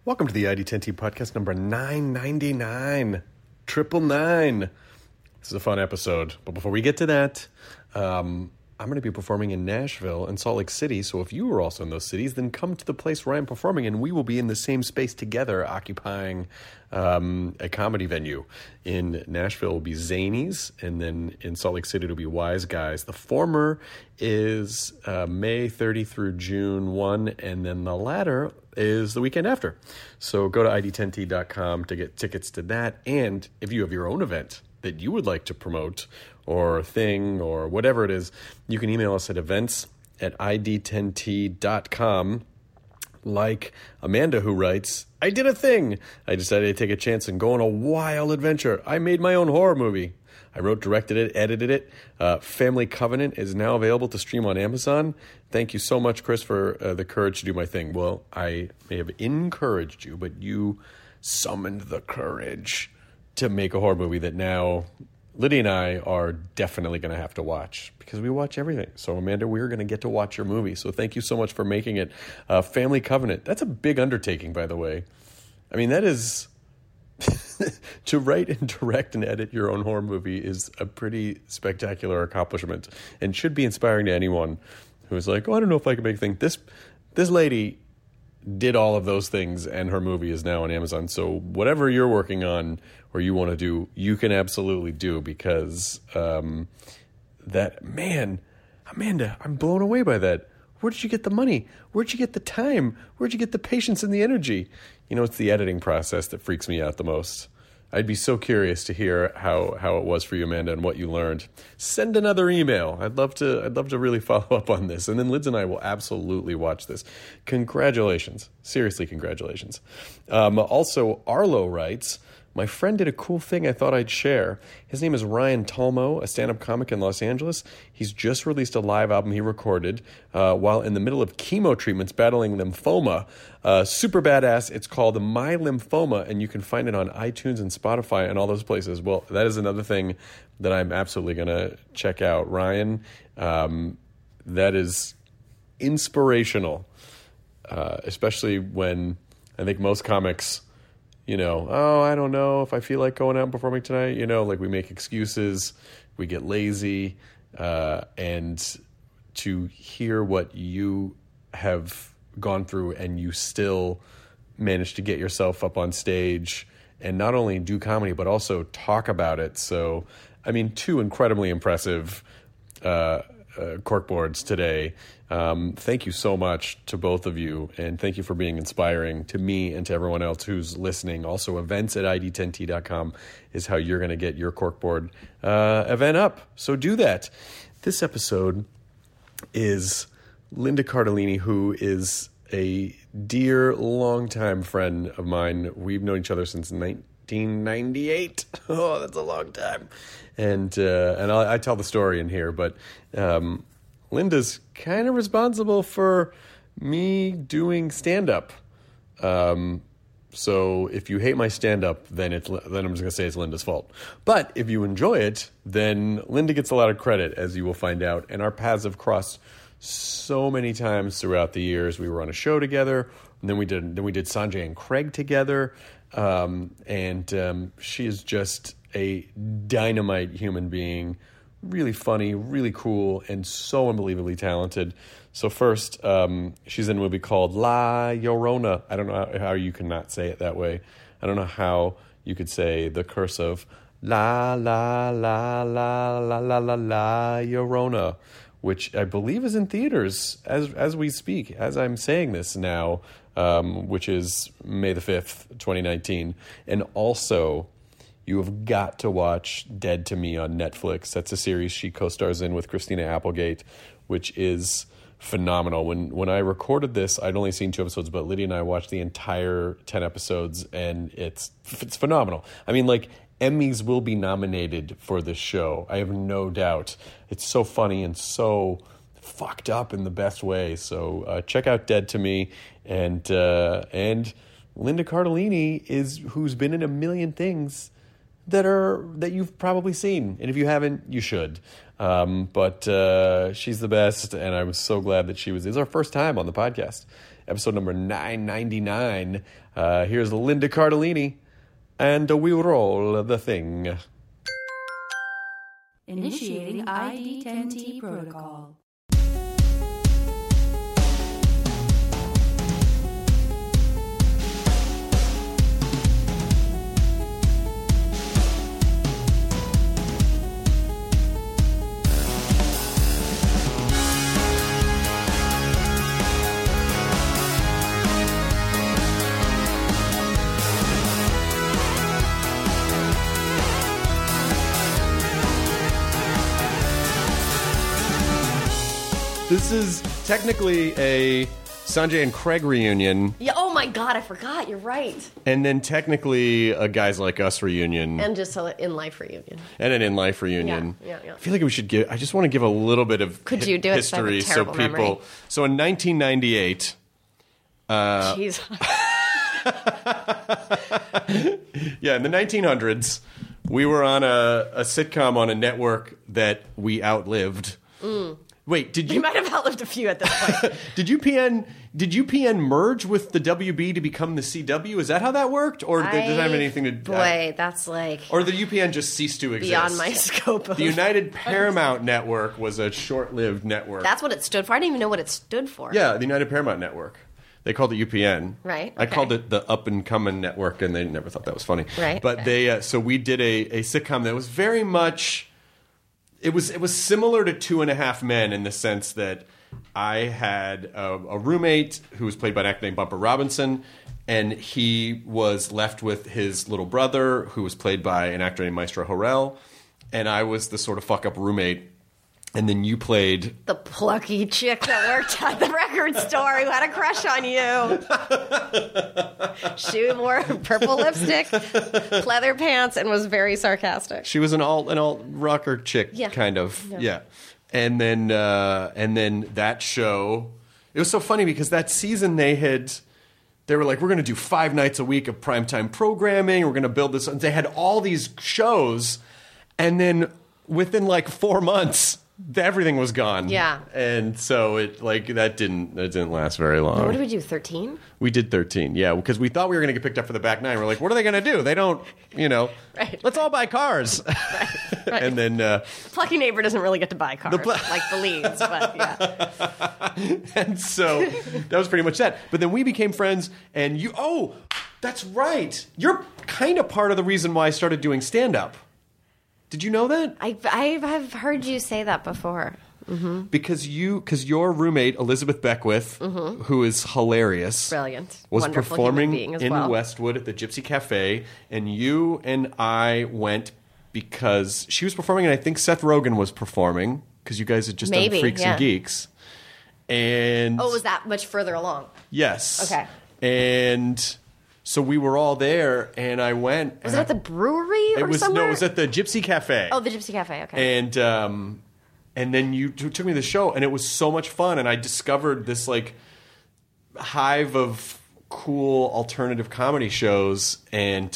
Welcome to the ID10T podcast number 999. 999. This is a fun episode. But before we get to that, I'm going to be performing in Nashville and Salt Lake City. So if you are also in those cities, then come to the place where I'm performing and we will be in the same space together, occupying a comedy venue. In Nashville will be Zanies, and then in Salt Lake City it'll be Wise Guys. The former is May 30 through June 1, and then the latter is the weekend after. So go to id10t.com to get tickets to that. And if you have your own event that you would like to promote or thing or whatever it is, you can email us at events@id10t.com. Like Amanda, who writes, I did a thing. I decided to take a chance and go on a wild adventure. I made my own horror movie. I wrote, directed it, edited it. Family Covenant is now available to stream on Amazon. Thank you so much, Chris, for the courage to do my thing. Well, I may have encouraged you, but you summoned the courage to make a horror movie that now Lydia and I are definitely going to have to watch because we watch everything. So, Amanda, we're going to get to watch your movie. So thank you so much for making it. Family Covenant. That's a big undertaking, by the way. I mean, that is... to write and direct and edit your own horror movie is a pretty spectacular accomplishment and should be inspiring to anyone who's like, oh, I don't know if I can make a thing. This lady did all of those things, and her movie is now on Amazon. So whatever you're working on or you want to do, you can absolutely do, because Amanda, I'm blown away by that. Where did you get the money? Where'd you get the time? Where'd you get the patience and the energy? You know, it's the editing process that freaks me out the most. I'd be so curious to hear how it was for you, Amanda, and what you learned. Send another email. I'd love to really follow up on this. And then Liz and I will absolutely watch this. Congratulations. Seriously, congratulations. Also, Arlo writes, my friend did a cool thing I thought I'd share. His name is Ryan Talmo, a stand-up comic in Los Angeles. He's just released a live album he recorded while in the middle of chemo treatments battling lymphoma. Super badass. It's called My Lymphoma, and you can find it on iTunes and Spotify and all those places. Well, that is another thing that I'm absolutely going to check out. Ryan, that is inspirational, especially when I think most comics... I don't know if I feel like going out and performing tonight. Like we make excuses, we get lazy, and to hear what you have gone through and you still manage to get yourself up on stage and not only do comedy, but also talk about it. So, I mean, two incredibly impressive corkboards today. Thank you so much to both of you, and thank you for being inspiring to me and to everyone else who's listening. Also, events@id10t.com is how you're going to get your corkboard event up. So do that. This episode is Linda Cardellini, who is a dear, longtime friend of mine. We've known each other since 1998. Oh, that's a long time. And I tell the story in here, but Linda's kind of responsible for me doing stand-up. So if you hate my stand-up, then I'm just going to say it's Linda's fault. But if you enjoy it, then Linda gets a lot of credit, as you will find out. And our paths have crossed so many times throughout the years. We were on a show together, and then we did Sanjay and Craig together. And she is just a dynamite human being, really funny, really cool, and so unbelievably talented. So first, she's in a movie called La Llorona. I don't know how you cannot say it that way. I don't know how you could say the curse of La La La La La La La La Llorona, which I believe is in theaters as we speak, as I'm saying this now, which is May the 5th, 2019. And also, you have got to watch Dead to Me on Netflix. That's a series she co-stars in with Christina Applegate, which is phenomenal. When I recorded this, I'd only seen 2 episodes, but Lydia and I watched the entire 10 episodes, and it's phenomenal. I mean, like, Emmys will be nominated for this show. I have no doubt. It's so funny and so fucked up in the best way. So check out Dead to Me. And Linda Cardellini who's been in a million things that you've probably seen. And if you haven't, you should. But she's the best, and I was so glad that it's our first time on the podcast. episode number 999. Here's Linda Cardellini, and we roll the thing. Initiating ID10T protocol. This is technically a Sanjay and Craig reunion, Yeah. Oh my God, I forgot. You're right. and then technically a Guys Like Us reunion, And just an in life reunion. and an In Life reunion. Yeah. I feel like we should give. I just want to give a little bit of Could you do it? 'Cause I have a history so terrible people. memory. So in 1998. Jeez. Yeah, in the 1900s, we were on a sitcom on a network that we outlived. Wait, did You you might have outlived a few at this point. did UPN merge with the WB to become the CW? Is that how that worked, or did it have anything to do? Boy, that's like Or the UPN just ceased to exist? beyond my scope. The United Paramount Network was a short-lived network. That's what it stood for. I didn't even know what it stood for. Yeah, the United Paramount Network. They called it UPN. Right, I okay. called it the Up and Coming Network, and they never thought that was funny. Right, But okay. so we did a sitcom that was very much. It was similar to Two and a Half Men in the sense that I had a roommate who was played by an actor named Bumper Robinson, and he was left with his little brother who was played by an actor named Maestro Horrell, and I was the sort of fuck up roommate. And then you played The plucky chick that worked at the record store who had a crush on you. She wore purple lipstick, pleather pants, and was very sarcastic. She was an alt rocker chick, Yeah. kind of, Yeah. yeah. And then that show, it was so funny because that season they were like, we're going to do 5 nights a week of primetime programming. We're going to build this. And they had all these shows, and then within like 4 months, everything was gone. Yeah. And so that didn't last very long. What did we do, 13? We did 13, yeah, because we thought we were going to get picked up for the back 9. We're like, what are they going to do? They don't, Right. let's all buy cars. Right. And then, Plucky neighbor doesn't really get to buy cars like the leads, but yeah. and so that was pretty much that. But then we became friends, and that's right. You're kind of part of the reason why I started doing stand-up. Did you know that? I've heard you say that before. Mm-hmm. Because your roommate Elizabeth Beckwith, who is hilarious, Brilliant, was wonderful performing human being as in well. Westwood at the Gypsy Cafe, and you and I went because she was performing, and I think Seth Rogen was performing because you guys had just Maybe, done Freaks yeah. and Geeks. And Oh, it was that much further along? yes, Okay. and so we were all there, and I went. Was it at the brewery or somewhere? No, it was at the Gypsy Cafe. Oh, the Gypsy Cafe. Okay. And then you took me to the show, and it was so much fun, and I discovered this like hive of cool alternative comedy shows, and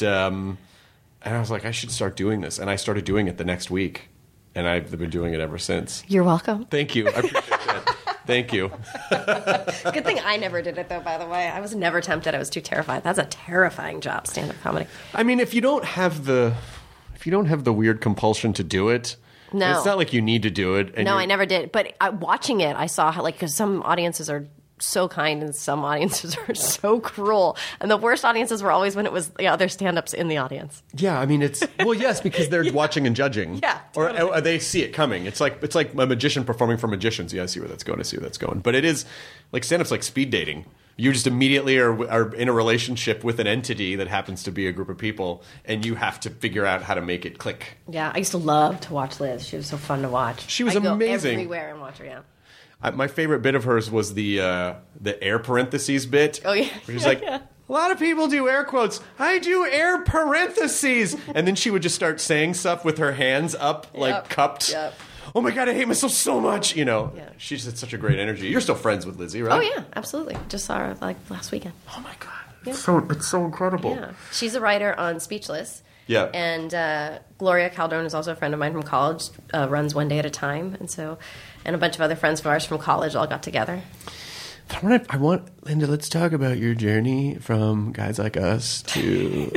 I was like, I should start doing this, and I started doing it the next week, and I've been doing it ever since. You're welcome. Thank you, I appreciate that. Thank you. Good thing I never did it, though, by the way. I was never tempted. I was too terrified. That's a terrifying job, stand-up comedy. I mean, if you don't have the weird compulsion to do it, No. it's not like you need to do it. And No, you're- I never did. But watching it, I saw how, because some audiences are so kind and some audiences are so cruel. And the worst audiences were always when it was the other stand-ups in the audience. Yeah, I mean yes, because they're watching and judging. Yeah, totally. Or they see it coming. It's like a magician performing for magicians. Yeah, I see where that's going. But it is like stand-up's like speed dating. You just immediately are in a relationship with an entity that happens to be a group of people, and you have to figure out how to make it click. Yeah, I used to love to watch Liz. She was so fun to watch. She was I'd go amazing. everywhere and watch her, yeah. My favorite bit of hers was the air parentheses bit. Oh, yeah. Where she's like, Yeah. a lot of people do air quotes. I do air parentheses. And then she would just start saying stuff with her hands up, like Yep. cupped. Yep. Oh my God, I hate myself so much. Yeah. She's had such a great energy. You're still friends with Lizzie, right? Oh, yeah, absolutely. Just saw her like last weekend. Oh my God. Yeah. It's so incredible. Yeah. She's a writer on Speechless. Yeah. And Gloria Calderon is also a friend of mine from college, runs One Day at a Time. And a bunch of other friends of ours from college all got together. I want Linda. Let's talk about your journey from Guys Like Us to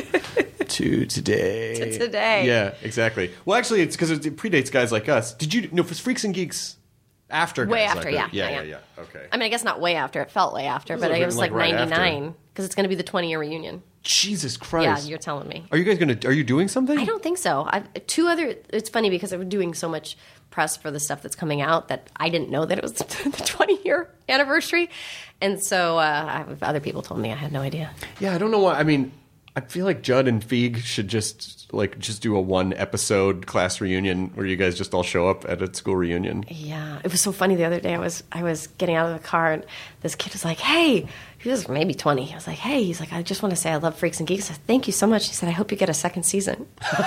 today. To today. Yeah, exactly. Well, actually, it's because it predates Guys Like Us. Did you? No, it was Freaks and Geeks after. Way Guys after, Like Us. yeah. Yeah. Okay. I mean, I guess not way after. It felt way after, but it was like right 99 because it's going to be the 20-year reunion. Jesus Christ. Yeah, you're telling me. Are you guys are you doing something? I don't think so. It's funny because I'm doing so much press for the stuff that's coming out that I didn't know that it was the 20-year anniversary. And so other people told me. I had no idea. Yeah, I don't know why. I mean, I feel like Judd and Feig should just do a 1-episode class reunion where you guys just all show up at a school reunion. Yeah, it was so funny the other day. I was getting out of the car and this kid was like, "Hey," he was maybe 20. I was like, "Hey," he's like, "I just want to say I love Freaks and Geeks." I said, "Thank you so much." He said, "I hope you get a second season."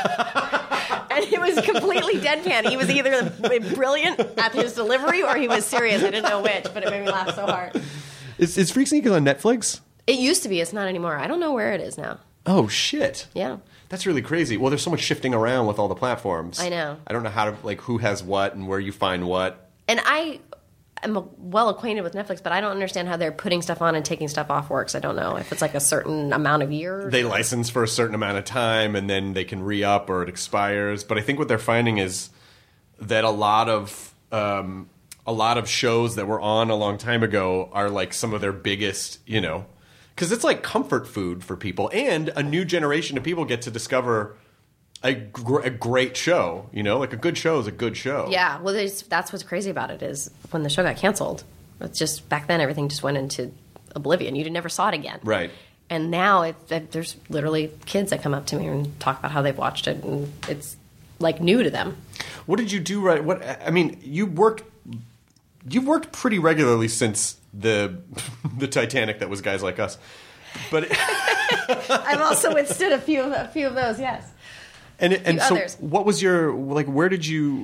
And he was completely deadpan. He was either brilliant at his delivery or he was serious. I didn't know which, but it made me laugh so hard. Is Freaks and Geeks on Netflix? It used to be. It's not anymore. I don't know where it is now. Oh shit! Yeah. That's really crazy. Well, there's so much shifting around with all the platforms. I know. I don't know how to who has what and where you find what. And I am well acquainted with Netflix, but I don't understand how they're putting stuff on and taking stuff off works. I don't know if it's like a certain amount of years. They license for a certain amount of time and then they can re-up or it expires. But I think what they're finding is that a lot of shows that were on a long time ago are like some of their biggest, because it's like comfort food for people, and a new generation of people get to discover a great show. Like a good show is a good show. Yeah, well, that's what's crazy about it is when the show got canceled, it's just back then everything just went into oblivion. You never saw it again. Right. And now there's literally kids that come up to me and talk about how they've watched it, and it's like new to them. What did you do right? You've worked pretty regularly since the Titanic that was Guys Like Us. But I've also withstood a few of those, yes. And so others. What was your where did you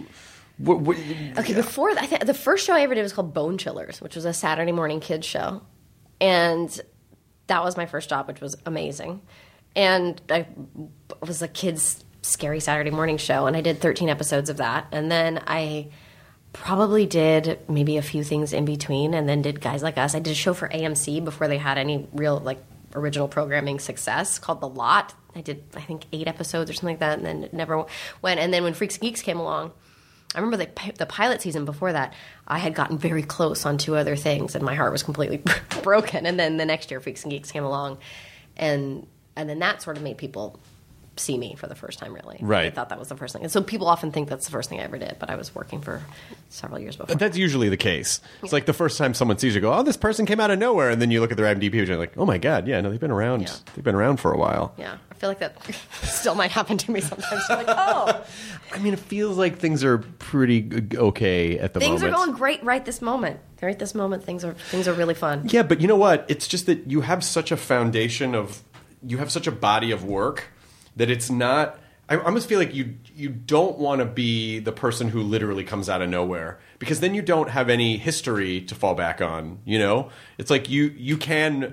Okay, before that, the first show I ever did was called Bone Chillers, which was a Saturday morning kids show. And that was my first job, which was amazing. And it was a kids' scary Saturday morning show, and I did 13 episodes of that. And then I probably did maybe a few things in between, and then did Guys Like Us. I did a show for AMC before they had any real original programming success called The Lot. I did, I think, 8 episodes or something like that, and then it never went. And then when Freaks and Geeks came along, I remember the pilot season before that, I had gotten very close on 2 other things, and my heart was completely broken. And then the next year, Freaks and Geeks came along, and then that sort of made people see me for the first time, really. Right. I thought that was the first thing. And so people often think that's the first thing I ever did, but I was working for several years before. That's usually the case. It's like the first time someone sees you, go, "Oh, this person came out of nowhere," and then you look at their IMDb page and you're like, "Oh my god, yeah, no, they've been around. Yeah. They've been around for a while." Yeah, I feel like that still might happen to me sometimes. I'm like, oh, I mean, it feels like things are pretty okay at the moment. things are going great right this moment. Right this moment, things are really fun. Yeah, but you know what? It's just that you have such a foundation you have such a body of work that it's not. I almost feel like you don't want to be the person who literally comes out of nowhere, because then you don't have any history to fall back on. It's like you can.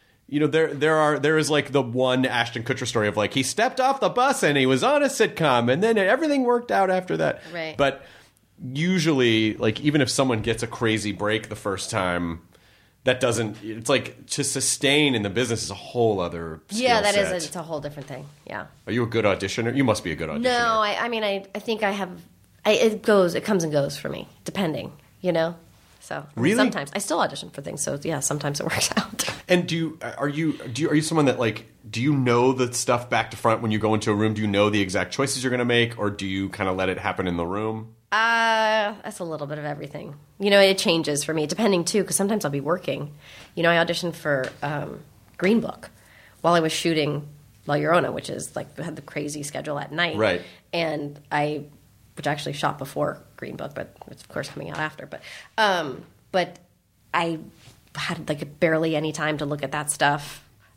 There is like the one Ashton Kutcher story of like he stepped off the bus and he was on a sitcom and then everything worked out after that. Right. But usually, like, even if someone gets a crazy break the first time, that doesn't. It's like to sustain in the business is a whole other skill Yeah, that set. is. It's a whole different thing. Yeah. Are you a good auditioner? You must be a good auditioner. No, I mean, I think I have. It comes and goes for me, depending. So Really? sometimes I still audition for things. So yeah, sometimes it works out. And are you someone that do you know the stuff back to front when you go into a room? Do you know the exact choices you're going to make, or do you kind of let it happen in the room? That's a little bit of everything. It changes for me, depending too, because sometimes I'll be working. I auditioned for Green Book while I was shooting La Llorona, which is like had the crazy schedule at night. Right. And which I actually shot before Green Book, but it's of course coming out after. But I had like barely any time to look at that stuff.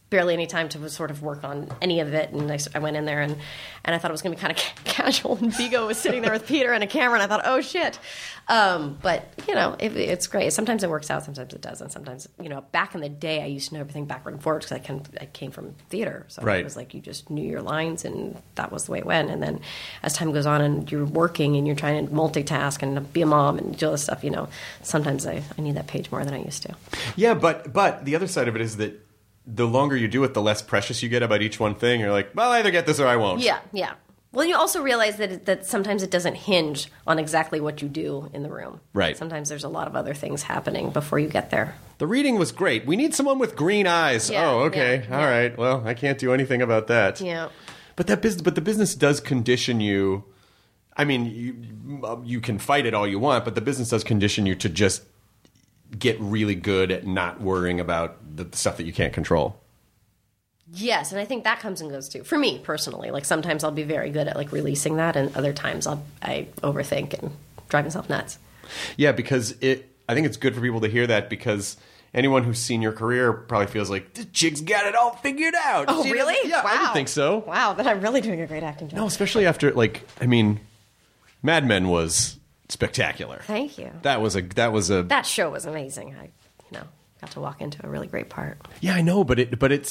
barely any time to sort of work on any of it. And I went in there and I thought it was going to be kind of casual. And Vigo was sitting there with Peter and a camera, and I thought, oh shit. But it's great. Sometimes it works out, sometimes it doesn't. Sometimes, back in the day, I used to know everything backward and forward because I came from theater. So right. It was like you just knew your lines, and that was the way it went. And then as time goes on and you're working and you're trying to multitask and be a mom and do all this stuff, sometimes I need that page more than I used to. Yeah, but the other side of it is that the longer you do it, the less precious you get about each one thing. You're like, well, I either get this or I won't. Yeah. Well, you also realize that sometimes it doesn't hinge on exactly what you do in the room. Right. Sometimes there's a lot of other things happening before you get there. The reading was great. We need someone with green eyes. Yeah, oh, okay. yeah. All right. Well, I can't do anything about that. Yeah. But the business does condition you. I mean, you can fight it all you want, but the business does condition you to just get really good at not worrying about the stuff that you can't control. Yes, and I think that comes and goes too. For me personally, like sometimes I'll be very good at like releasing that, and other times I overthink and drive myself nuts. Yeah, because I think it's good for people to hear that, because anyone who's seen your career probably feels like this chick's got it all figured out. Oh, really? Yeah, wow. I would think so. Wow, then I'm really doing a great acting job. No, especially after Mad Men was spectacular. Thank you. That show was amazing. I got to walk into a really great part. Yeah, I know, but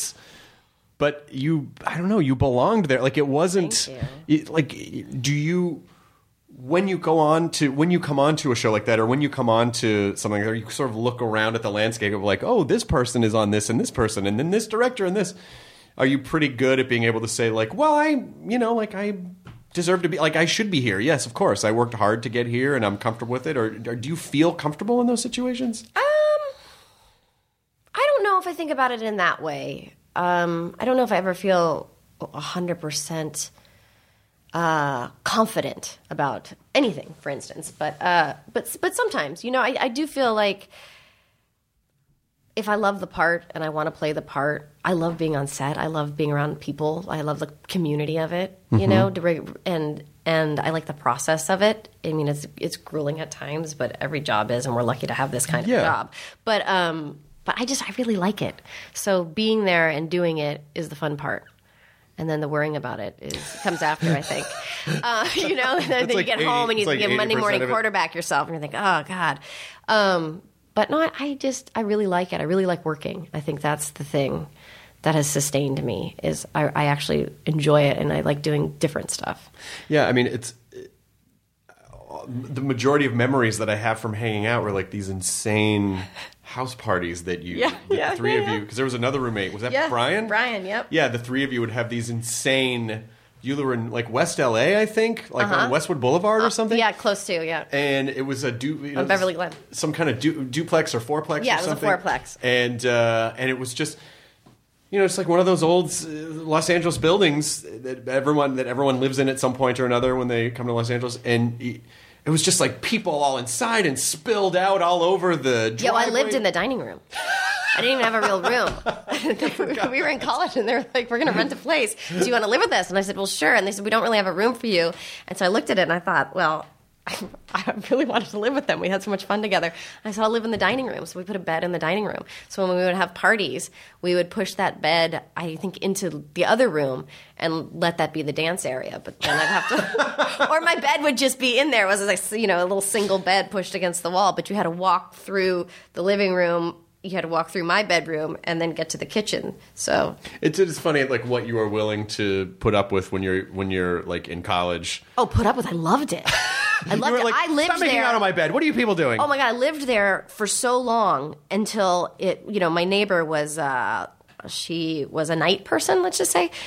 you, I don't know, you belonged there. Like, it wasn't. Thank you. When you come on to a show like that, or when you come on to something like that, you sort of look around at the landscape of like, oh, this person is on this, and this person, and then this director, and this. Are you pretty good at being able to say like, well, I deserve to be, like, I should be here. Yes, of course, I worked hard to get here, and I'm comfortable with it. Or do you feel comfortable in those situations? I don't know if I think about it in that way. I don't know if I ever feel 100% confident about anything, for instance. But sometimes, I do feel like if I love the part and I want to play the part, I love being on set. I love being around people. I love the community of it, and I like the process of it. I mean, it's grueling at times, but every job is, and we're lucky to have this kind of job. But I really like it. So being there and doing it is the fun part. And then the worrying about it comes after, I think. And then you get home and you get Monday morning quarterback yourself, and you think, oh, God. But no, I really like it. I really like working. I think that's the thing that has sustained me, is I actually enjoy it, and I like doing different stuff. Yeah, I mean, it's the majority of memories that I have from hanging out were like these insane house parties that the three of you, because there was another roommate. Was that Brian? Brian, yep. Yeah, the three of you would have these insane. You were in like West LA, I think, like on Westwood Boulevard or something. Yeah, close to, yeah. And it was on Beverly Glen, some kind of duplex or fourplex. Yeah, or something. It was a fourplex. And it was just, it's like one of those old Los Angeles buildings that everyone lives in at some point or another when they come to Los Angeles, and it was just like people all inside and spilled out all over the driveway. Yeah, I lived in the dining room. I didn't even have a real room. We were in college, and they were like, we're going to rent a place. Do you want to live with us? And I said, well, sure. And they said, we don't really have a room for you. And so I looked at it, and I thought, well, I really wanted to live with them. We had so much fun together. I said, I'll live in the dining room. So we put a bed in the dining room. So when we would have parties, we would push that bed, I think, into the other room and let that be the dance area. But then I'd have to, or my bed would just be in there. It was like, a little single bed pushed against the wall. But you had to walk through the living room. You had to walk through my bedroom and then get to the kitchen. So it's funny, like what you are willing to put up with when you're like in college. Oh, put up with! I loved it. I loved it. Like, I lived stop making out of my bed. What are you people doing? Oh my God, I lived there for so long until it. My neighbor was she was a night person, let's just say,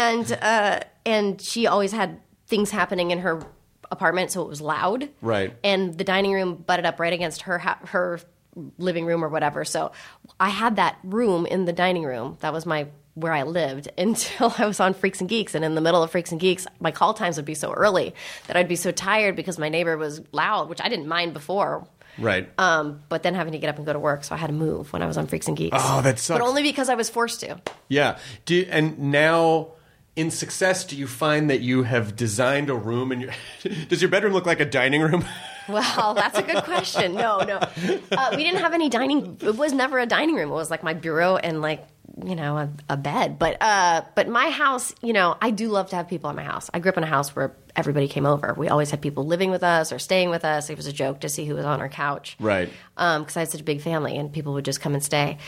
and she always had things happening in her apartment, so it was loud. Right. And the dining room butted up right against her living room or whatever. So I had that room in the dining room. That was where I lived until I was on Freaks and Geeks. And in the middle of Freaks and Geeks, my call times would be so early that I'd be so tired because my neighbor was loud, which I didn't mind before. Right. But then having to get up and go to work, so I had to move when I was on Freaks and Geeks. Oh, that sucks. But only because I was forced to. Yeah. And now in Success, do you find that you have designed a room and does your bedroom look like a dining room? Well, that's a good question. No. We didn't have any dining. It was never a dining room. It was like my bureau and like a bed. But my house, I do love to have people at my house. I grew up in a house where everybody came over. We always had people living with us or staying with us. It was a joke to see who was on our couch. Right. Because I had such a big family and people would just come and stay.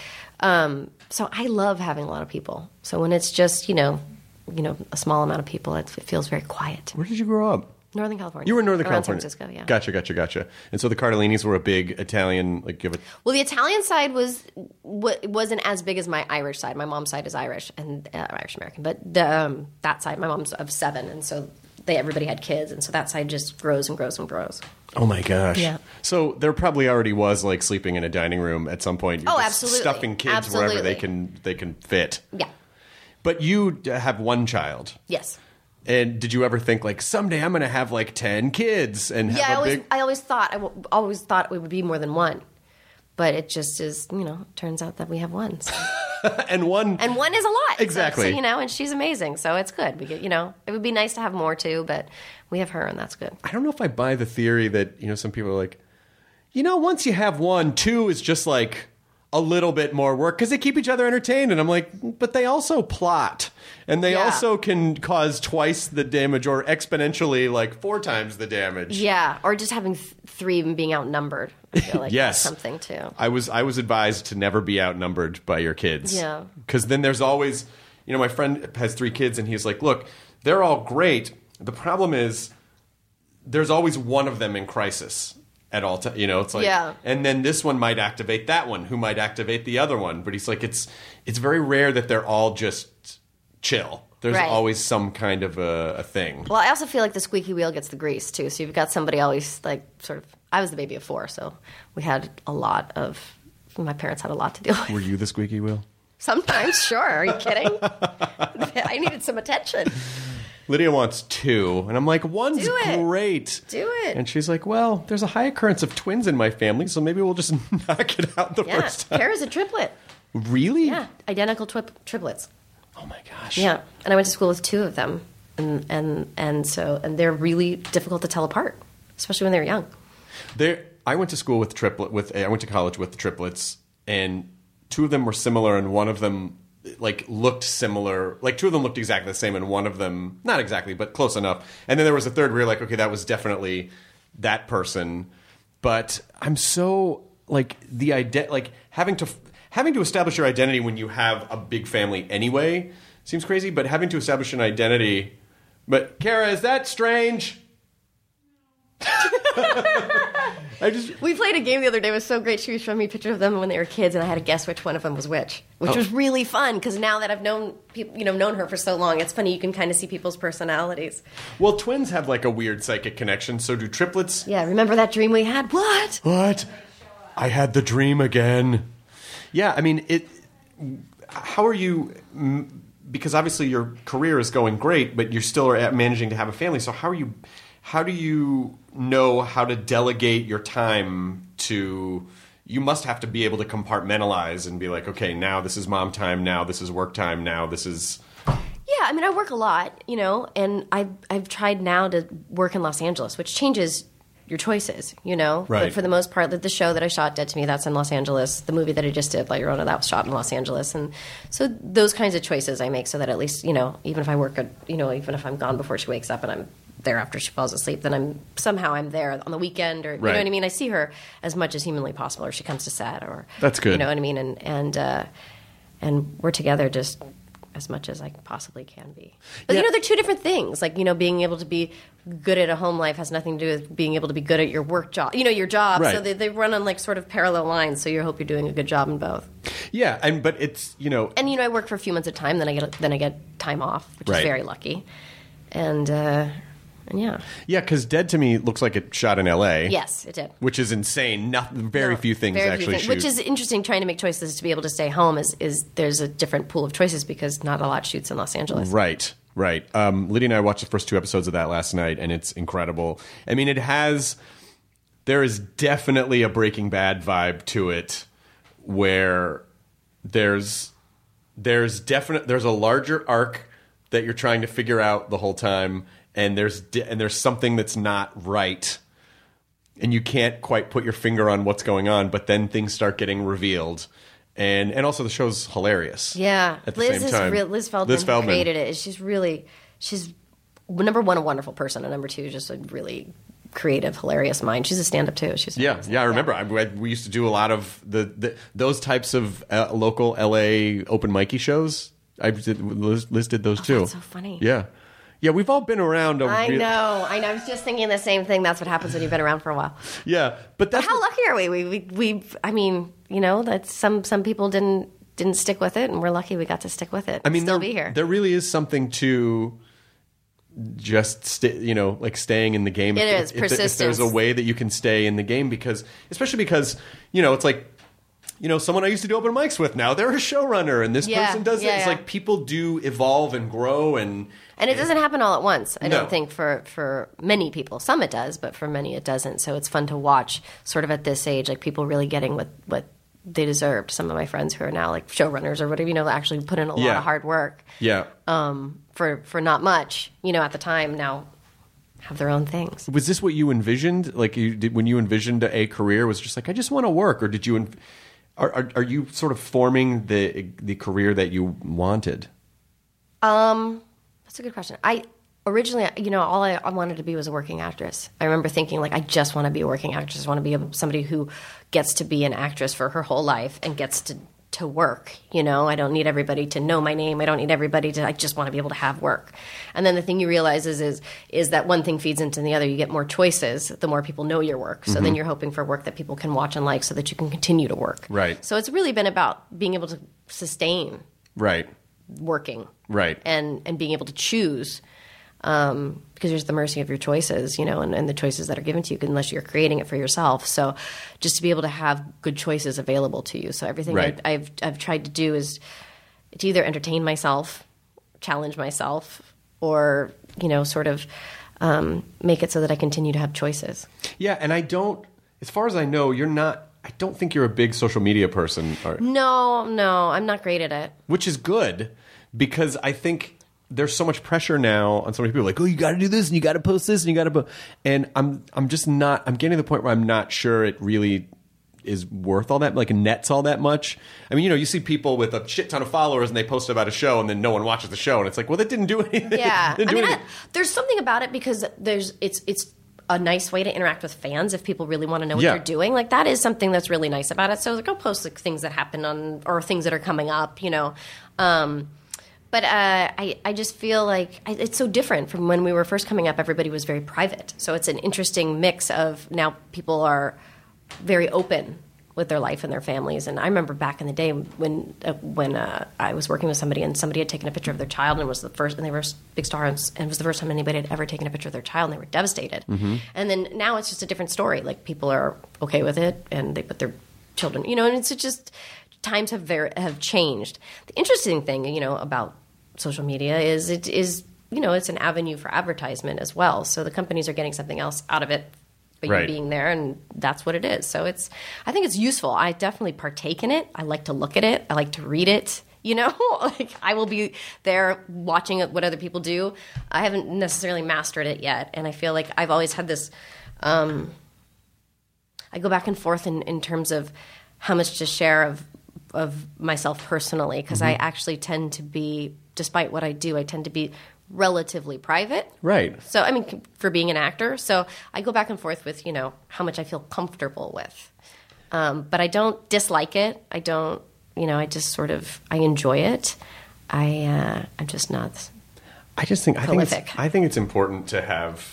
So I love having a lot of people. So when it's just, a small amount of people, it feels very quiet. Where did you grow up? Northern California. You were in Northern Around California. San Francisco, yeah. Gotcha. And so the Cardellini's were a big Italian, Well, the Italian side wasn't as big as my Irish side. My mom's side is Irish and Irish American, but that side, my mom's of 7, and so everybody had kids, and so that side just grows and grows and grows. Oh my gosh! Yeah. So there probably already was like sleeping in a dining room at some point. You're just absolutely, stuffing kids wherever they can fit. Yeah. But you have one child. Yes. And did you ever think like someday I'm going to have like 10 kids and have I always thought it would be more than one, but it just is. Turns out that we have one, so. and one is a lot. Exactly. So, and she's amazing, so it's good. We get it would be nice to have more too, but we have her, and that's good. I don't know if I buy the theory that some people are like, once you have one, 2 is just like a little bit more work because they keep each other entertained, and I'm like, but they also plot. And they also can cause twice the damage or exponentially like 4 times the damage. Yeah, or just having 3 and being outnumbered. I feel like yes. that's something too. I was advised to never be outnumbered by your kids. Yeah. Because then there's always, my friend has 3 kids and he's like, look, they're all great. The problem is there's always one of them in crisis at all times. It's like, and then this one might activate that one, who might activate the other one. But he's like, it's very rare that they're all just chill. There's always some kind of a thing. Well, I also feel like the squeaky wheel gets the grease too. So you've got somebody always like sort of. I was the baby of 4, so we had a lot of. My parents had a lot to deal with. Were you the squeaky wheel? Sometimes, sure. Are you kidding? I needed some attention. Lydia wants 2, and I'm like, 1's great. Do it. And she's like, well, there's a high occurrence of twins in my family, so maybe we'll just knock it out the first time. Kara's a triplet. Really? Yeah, identical triplets. Oh my gosh. Yeah, and I went to school with 2 of them, and they're really difficult to tell apart, especially when they're young. I went to school with I went to college with triplets, and 2 of them were similar, and one of them looked similar. 2 of them looked exactly the same, and one of them not exactly, but close enough. And then there was a third where you're like, okay, that was definitely that person. But I'm so having to establish your identity when you have a big family anyway seems crazy, but having to establish an identity. But Kara, is that strange? We played a game the other day. It was so great. She was showing me pictures of them when they were kids, and I had to guess which one of them was which was really fun because now that I've known her for so long, it's funny. You can kind of see people's personalities. Well, twins have like a weird psychic connection. So do triplets. Yeah, remember that dream we had? What? I had the dream again. Yeah, I mean, how are you? Because obviously your career is going great, but you're still managing to have a family. So how do you know how to delegate your time to? You must have to be able to compartmentalize and be like, okay, now this is mom time, now this is work time, now this is. Yeah, I mean, I work a lot, and I've tried now to work in Los Angeles, which changes your choices, Right. But for the most part, the show that I shot, Dead to Me, that's in Los Angeles. The movie that I just did, La Llorona, that was shot in Los Angeles. And so those kinds of choices I make so that at least, even if I work, even if I'm gone before she wakes up and I'm there after she falls asleep, then I'm there on the weekend or, you know what I mean? I see her as much as humanly possible, or she comes to set or. That's good. You know what I mean? And we're together just as much as I possibly can be. But, they're 2 different things. Like, being able to be good at a home life has nothing to do with being able to be good at your work job, your job. Right. So they run on, sort of parallel lines. So you hope you're doing a good job in both. Yeah, but it's, And, I work for a few months at a time. Then I get time off, which is very lucky. And yeah. Yeah, because Dead to Me looks like it shot in L.A. Yes, it did. Which is insane. Very few things actually shoot. Which is interesting, trying to make choices to be able to stay home is there's a different pool of choices because not a lot shoots in Los Angeles. Right. Lydia and I watched the first 2 episodes of that last night, and it's incredible. I mean, there is definitely a Breaking Bad vibe to it where there's a larger arc that you're trying to figure out the whole time, and there's something that's not right, and you can't quite put your finger on what's going on, but then things start getting revealed, and also the show's hilarious. Yeah, At the same time, Liz Feldman created it. She's number one, a wonderful person, and number two, just a really creative, hilarious mind. She's a stand-up too. She's amazing. I remember. We used to do a lot of those types of local LA open micy shows. Liz did those too. That's so funny. Yeah. Yeah, we've all been around. I know. I was just thinking the same thing. That's what happens when you've been around for a while. Yeah, but that's how lucky are we? I mean, that some people didn't stick with it, and we're lucky we got to stick with it. I mean, still be here. There really is something to just staying in the game. It is persistence. If there's a way that you can stay in the game, especially because it's like. Someone I used to do open mics with, now they're a showrunner, and this person does it. It's like people do evolve and grow, and it doesn't happen all at once. I don't think for many people. Some it does, but for many it doesn't. So it's fun to watch, sort of at this age, like people really getting what they deserved. Some of my friends who are now like showrunners or whatever, actually put in a lot of hard work. Yeah. For not much, at the time now. Have their own things. Was this what you envisioned? Like when you envisioned a career, was it just like I just want to work, or did you? Are you sort of forming the career that you wanted? That's a good question. I originally, all I wanted to be was a working actress. I remember thinking, like, I just want to be a working actress. I want to be somebody who gets to be an actress for her whole life and gets to work. I don't need everybody to know my name. I don't need everybody to. I just want to be able to have work. And then the thing you realize is that one thing feeds into the other. You get more choices the more people know your work. So then you're hoping for work that people can watch and like, so that you can continue to work. Right. So it's really been about being able to sustain. Right. Working. Right. And being able to choose. Because you're at the mercy of your choices, and the choices that are given to you, unless you're creating it for yourself. So just to be able to have good choices available to you. So everything I've tried to do is to either entertain myself, challenge myself, or, sort of make it so that I continue to have choices. Yeah, and as far as I know, I don't think you're a big social media person. No, I'm not great at it. Which is good, because I think there's so much pressure now on so many people, like, oh, you got to do this and you got to post this and you got to and I'm just not. I'm getting to the point where I'm not sure it really is worth all that, like nets all that much. I mean, you see people with a shit ton of followers and they post about a show and then no one watches the show, and it's like, well, that didn't do anything. Yeah, there's something about it because it's a nice way to interact with fans if people really want to know what you're doing. Like, that is something that's really nice about it. So like, I'll post like things that happen or things that are coming up, But I just feel like it's so different from when we were first coming up. Everybody was very private. So it's an interesting mix of now people are very open with their life and their families. And I remember back in the day when I was working with somebody and somebody had taken a picture of their child and they were big stars, and it was the first time anybody had ever taken a picture of their child, and they were devastated. Mm-hmm. And then now it's just a different story. Like, people are okay with it and they put their children, and it's just times have changed. The interesting thing, about social media is it's an avenue for advertisement as well. So the companies are getting something else out of it by you being there, and that's what it is. So I think it's useful. I definitely partake in it. I like to look at it. I like to read it. Like, I will be there watching what other people do. I haven't necessarily mastered it yet, and I feel like I've always had this. I go back and forth in terms of how much to share of myself personally, because I actually tend to be, despite what I do, I tend to be relatively private. Right. So, I mean, for being an actor. So I go back and forth with, how much I feel comfortable with. But I don't dislike it. I don't, I just sort of, I enjoy it. I'm just not prolific. I think it's important to have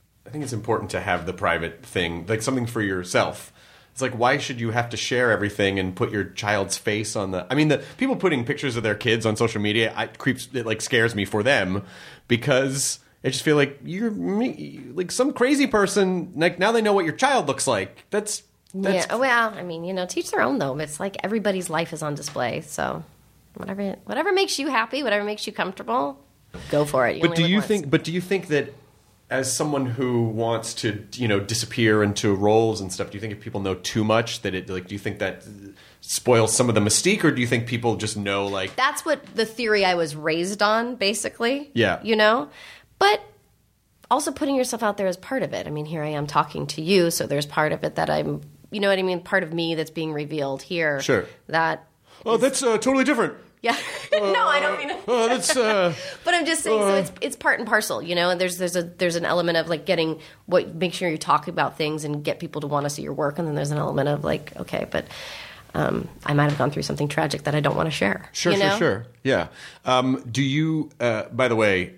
the private thing, like something for yourself. It's like, why should you have to share everything and put your child's face on the... I mean, the people putting pictures of their kids on social media, it scares me for them, because I just feel like you're like some crazy person. Like, now they know what your child looks like. That's yeah. Well, I mean, teach their own though. It's like everybody's life is on display. So whatever makes you happy, whatever makes you comfortable, go for it. But do you think that, as someone who wants to, disappear into roles and stuff, do you think if people know too much that do you think that spoils some of the mystique, or do you think people just know, like... That's what the theory I was raised on, basically. Yeah. But also putting yourself out there is part of it. I mean, here I am talking to you, so there's part of it that I'm, part of me that's being revealed here. Sure. That Oh, that's totally different. Yeah. No, I don't mean it. That's. But I'm just saying, so it's part and parcel, you know. And there's an element of like make sure you talk about things and get people to want to see your work, and then there's an element of like, okay, but I might have gone through something tragic that I don't want to share. Sure, you know? sure. Yeah. Do you? By the way.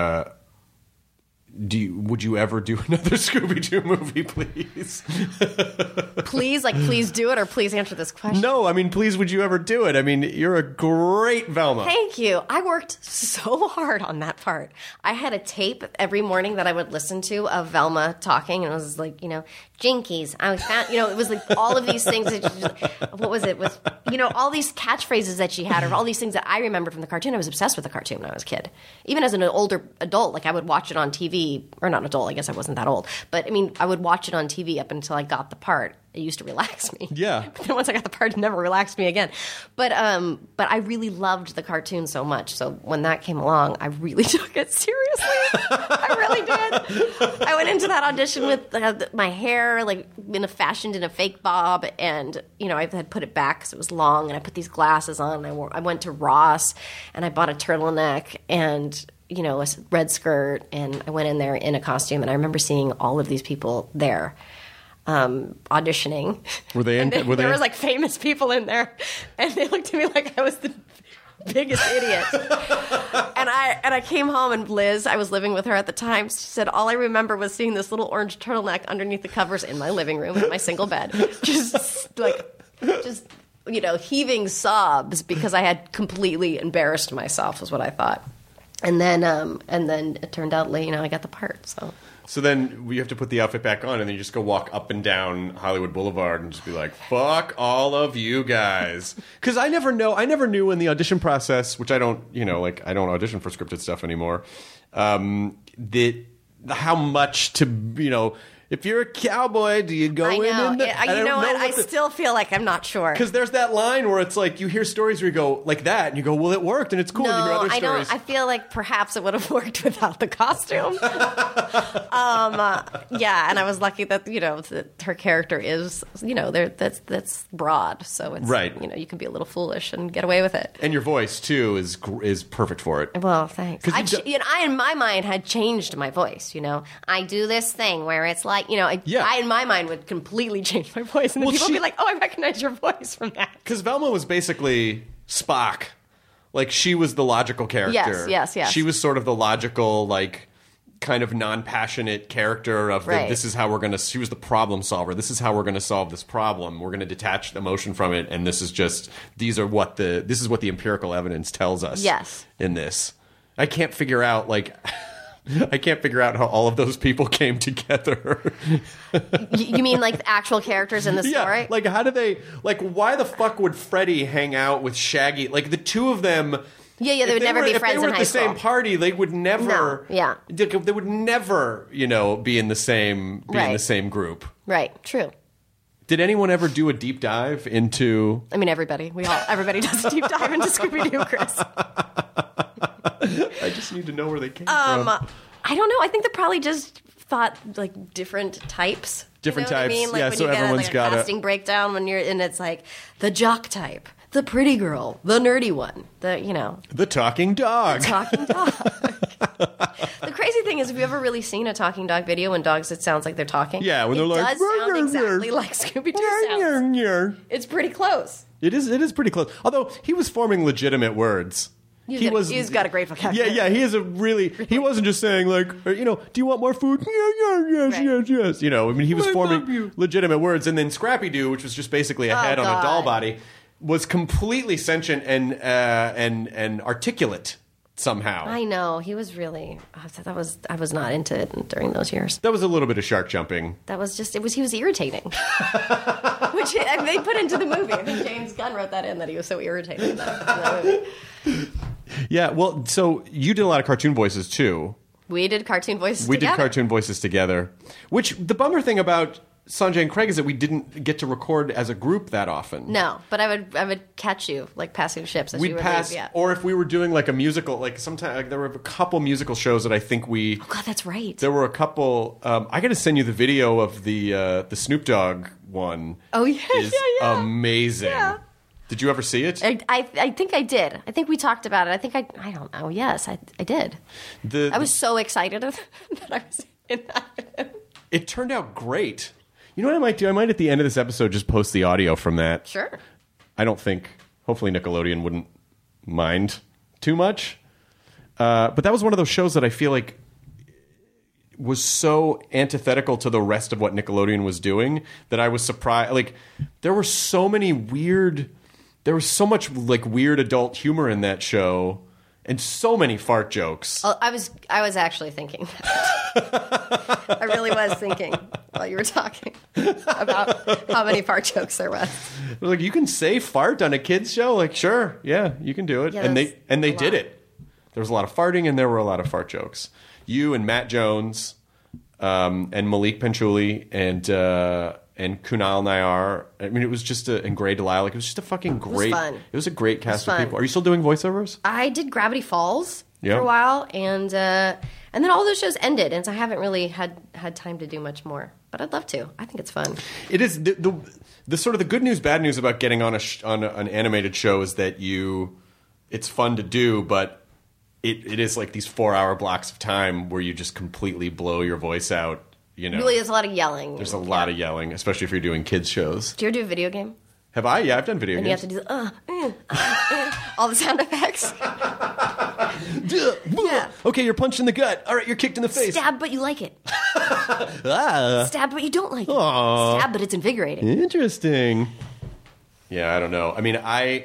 Would you ever do another Scooby-Doo movie, please? Please do it, or please answer this question. No, I mean, please, would you ever do it? I mean, you're a great Velma. Thank you. I worked so hard on that part. I had a tape every morning that I would listen to of Velma talking, and it was like, you know, Jinkies. I found, you know, it was like all of these things that what was it? With, you know, all these catchphrases that she had, or all these things that I remember from the cartoon. I was obsessed with the cartoon when I was a kid. Even as an older adult, like I would watch it on TV, or not adult, I guess I wasn't that old. But I mean, I would watch it on TV up until I got the part. It used to relax me. Yeah. But then once I got the part, it never relaxed me again. But I really loved the cartoon so much. So when that came along, I really took it seriously. I really did. I went into that audition with my hair like fashioned in a fake bob, and you know I had put it back because it was long, and I put these glasses on. And I went to Ross, and I bought a turtleneck and, you know, a red skirt, and I went in there in a costume. And I remember seeing all of these people there. Auditioning. Were they in? There was like famous people in there, and they looked at me like I was the biggest idiot. And I came home, and Liz, I was living with her at the time, she said, all I remember was seeing this little orange turtleneck underneath the covers in my living room in my single bed. Just you know, heaving sobs because I had completely embarrassed myself, was what I thought. And then it turned out, you know, I got the part, So then we have to put the outfit back on, and then you just go walk up and down Hollywood Boulevard and just be like, fuck all of you guys. Because I never knew in the audition process, which I don't, you know, like I don't audition for scripted stuff anymore, that how much to, you know, if you're a cowboy, do you go I in? know. You know what? I still feel like I'm not sure. Because there's that line where it's like you hear stories where you go like that, and you go, well, it worked, and it's cool. No, and you hear other stories. I feel like perhaps it would have worked without the costume. Yeah, and I was lucky that, you know, that her character is, you know, that's broad, so it's right. You know, you can be a little foolish and get away with it. And your voice too is perfect for it. Well, thanks. I in my mind had changed my voice. You know, I do this thing where it's like, you know, I in my mind would completely change my voice, and then people would be like, "Oh, I recognize your voice from that." Because Velma was basically Spock, like she was the logical character. Yes. She was sort of the logical, like, kind of non-passionate character of this is how we're going to. She was the problem solver. This is how we're going to solve this problem. We're going to detach emotion from it, and this is what the empirical evidence tells us. Yes. In this, I can't figure out how all of those people came together. You mean like the actual characters in the story? Yeah, like how do they, like, why the fuck would Freddy hang out with Shaggy? Like the two of them. Yeah, they would never be friends in high school. If they were at the same party, they would never. No, yeah. They would never, you know, be in the same group. Right. True. Did anyone ever do a deep dive into? I mean, everybody does a deep dive into Scooby-Doo, Chris. I just need to know where they came from. I don't know. I think they probably just thought like different types. Different you know types. What I mean? Like yeah, when so you get everyone's got a casting breakdown when you're, and it's like the jock type, the pretty girl, the nerdy one, the talking dog. Talking dog. The crazy thing is, have you ever really seen a talking dog video when dogs, it sounds like they're talking? Yeah, when they're like, it does sound exactly like Scooby-Doo sounds. It's pretty close. It is pretty close. Although he was forming legitimate words. He's got a great vocabulary. Yeah, he is a really. He wasn't just saying like, you know, do you want more food? Yes. You know, I mean, he was forming legitimate words, and then Scrappy Doo, which was just basically a head on a doll body, was completely sentient and articulate somehow. I know, he was really. I was not into it during those years. That was a little bit of shark jumping. That was just. He was irritating, which they put into the movie. I think James Gunn wrote that in, that he was so irritating in that movie. Yeah, well, so you did a lot of cartoon voices too. We did cartoon voices together. Which, the bummer thing about Sanjay and Craig is that we didn't get to record as a group that often. No, but I would catch you, like, passing ships as you would leave, yeah. Or if we were doing, like, a musical, like, sometimes, like, there were a couple musical shows that I think we... Oh, God, that's right. There were a couple... I got to send you the video of the Snoop Dogg one. Oh, yeah, yeah. Amazing. Yeah. Did you ever see it? I think I did. I think we talked about it. I don't know. Yes, I did. I was so excited that I was in that. It turned out great. You know what I might do? I might at the end of this episode just post the audio from that. Sure. I don't think, hopefully Nickelodeon wouldn't mind too much. But that was one of those shows that I feel like was so antithetical to the rest of what Nickelodeon was doing that I was surprised. Like, there was so much like weird adult humor in that show and so many fart jokes. Oh, I was actually thinking that. I really was thinking while you were talking about how many fart jokes there was. Like, you can say fart on a kids show? Like, sure, yeah, you can do it. Yeah, and they did it. There was a lot of farting and there were a lot of fart jokes. You and Matt Jones and Malik Panchuli and Kunal Nair. I mean, it was just and Gray Delisle. Like, it was just a fucking great. It was fun. It was a great cast of fun. people. Are you still doing voiceovers? I did Gravity Falls Yeah. for a while, and then all those shows ended, and so I haven't really had time to do much more. But I'd love to. I think it's fun. It is the sort of the good news, bad news about getting on an animated show is that it's fun to do, but it is like these 4-hour blocks of time where you just completely blow your voice out. You know, Really, there's a lot of yelling. there's a lot of yelling, especially if you're doing kids shows. Do you ever do a video game? Have I? Yeah, I've done video And you games. have to do all the sound effects. Yeah. Okay, you're punched in the gut. All right, you're kicked in the face. Stab, but you like it. Ah, Stab, but you don't like it. Aw. Stab, but it's invigorating. interesting. Yeah, I don't know. I mean, I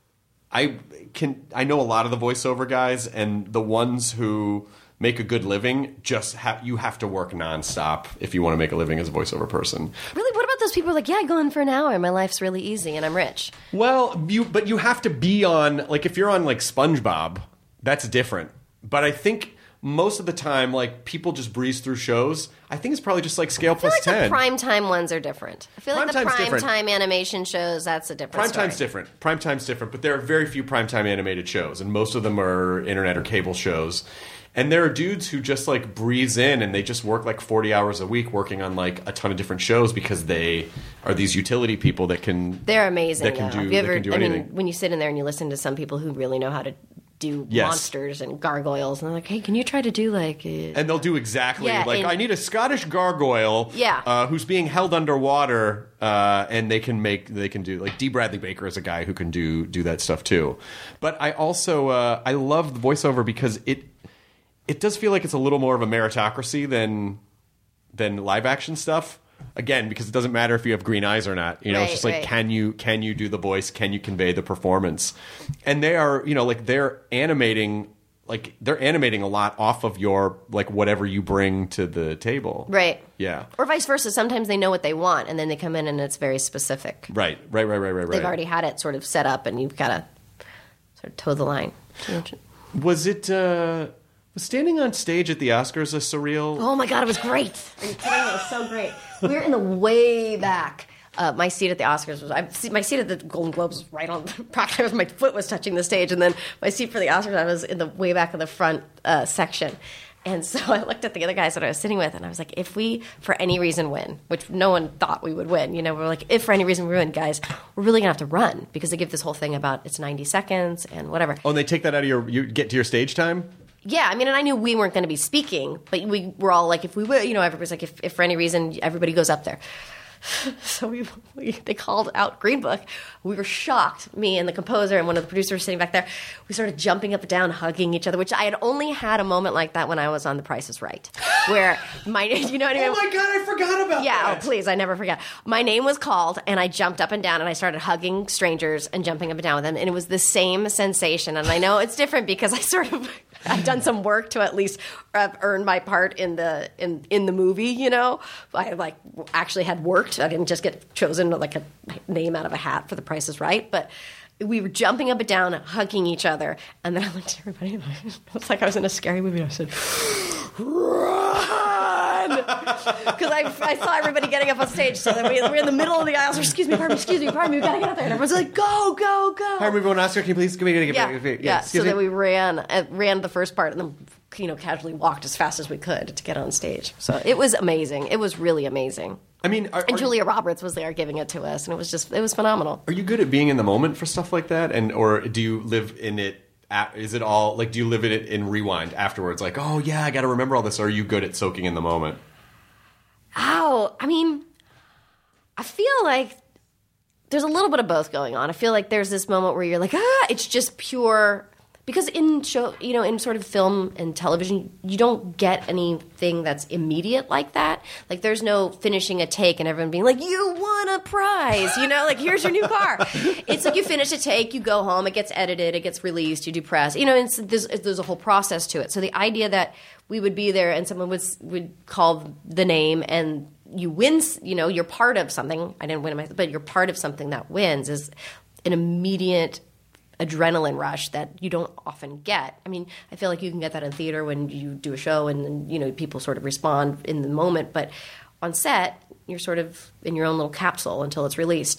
know a lot of the voiceover guys, and the ones who make a good living you have to work nonstop if you want to make a living as a voiceover person. Really, what about those people who are like, yeah, I go in for an hour and my life's really easy and I'm rich? Well, you have to be on, like, if you're on like SpongeBob, that's different. But I think most of the time, like, people just breeze through shows. I think it's probably just like scale I feel plus like 10. the primetime ones are different. I feel like the Primetime's different. primetime animation shows, that's a different story. Primetime's different. Primetime's different, but there are very few primetime animated shows, and most of them are internet or cable shows. And there are dudes who just like breeze in and they just work like 40 hours a week working on like a ton of different shows because they are these utility people that can... They're amazing. That can though. do, Have you ever, that can do I anything. mean, when you sit in there and you listen to some people who really know how to do Yes. monsters and gargoyles, and they're like, hey, can you try to do like... And they'll do exactly Yeah, like, and- I need a Scottish gargoyle who's being held underwater, and they can do, like, D. Bradley Baker is a guy who can do that stuff too. But I also, I love the voiceover because it does feel like it's a little more of a meritocracy than live action stuff. Again, because it doesn't matter if you have green eyes or not. You know, it's just like, can you do the voice? Can you convey the performance? And they are, like, they're animating a lot off of your, like, whatever you bring to the table. Right. Yeah. Or vice versa. Sometimes they know what they want, and then they come in and it's very specific. Right. They've already had it sort of set up, and you've got to sort of toe the line. Was it... Was standing on stage at the Oscars a surreal... Oh my God, it was great. Are you kidding me? It was so great. We were in the way back. My seat at the Oscars my seat at the Golden Globes was right on practically my foot was touching the stage, and then my seat for the Oscars, I was in the way back of the front section. And so I looked at the other guys that I was sitting with, and I was like, if we, for any reason, win, which no one thought we would win, we're like, if for any reason we win, guys, we're really going to have to run, because they give this whole thing about it's 90 seconds and whatever. Oh, and they take that out of you get to your stage time? Yeah, I mean, and I knew we weren't going to be speaking, but we were all like, if we were, everybody's like, if for any reason, everybody goes up there. So they called out Green Book. We were shocked, me and the composer and one of the producers sitting back there. We started jumping up and down, hugging each other, which I had only had a moment like that when I was on The Price is Right, where you know what I mean? Oh my God, I forgot about that. Yeah, oh, please, I never forget. My name was called, and I jumped up and down, and I started hugging strangers and jumping up and down with them, and it was the same sensation. And I know it's different because I've done some work to at least earn my part in the movie. I actually had worked. I didn't just get chosen like a name out of a hat for The Price is Right, but we were jumping up and down, hugging each other, and then I looked at everybody. And it was like I was in a scary movie. I said, "Run!" Because I saw everybody getting up on stage. So then we're in the middle of the aisle. So, excuse me, pardon me, we gotta get out there. And everyone's like, go, go, go. Hi, everyone. Oscar, can you please come here? Yeah. So then we ran the first part and then casually walked as fast as we could to get on stage. So it was amazing. It was really amazing. I mean, and Julia Roberts was there giving it to us, and it was phenomenal. Are you good at being in the moment for stuff like that, or do you live in it? Is it all like? Do you live in it in rewind afterwards? Like, oh yeah, I got to remember all this. Or are you good at soaking in the moment? Oh, I mean, I feel like there's a little bit of both going on. I feel like there's this moment where you're like, it's just pure. Because in in sort of film and television, you don't get anything that's immediate like that. Like, there's no finishing a take and everyone being like, you won a prize, like, here's your new car. It's like you finish a take, you go home, it gets edited, it gets released, you do press. There's a whole process to it. So the idea that we would be there and someone would call the name and you win, you're part of something. I didn't win it, but you're part of something that wins is an immediate adrenaline rush that you don't often get. I mean, I feel like you can get that in theater when you do a show and people sort of respond in the moment, but on set, you're sort of in your own little capsule until it's released.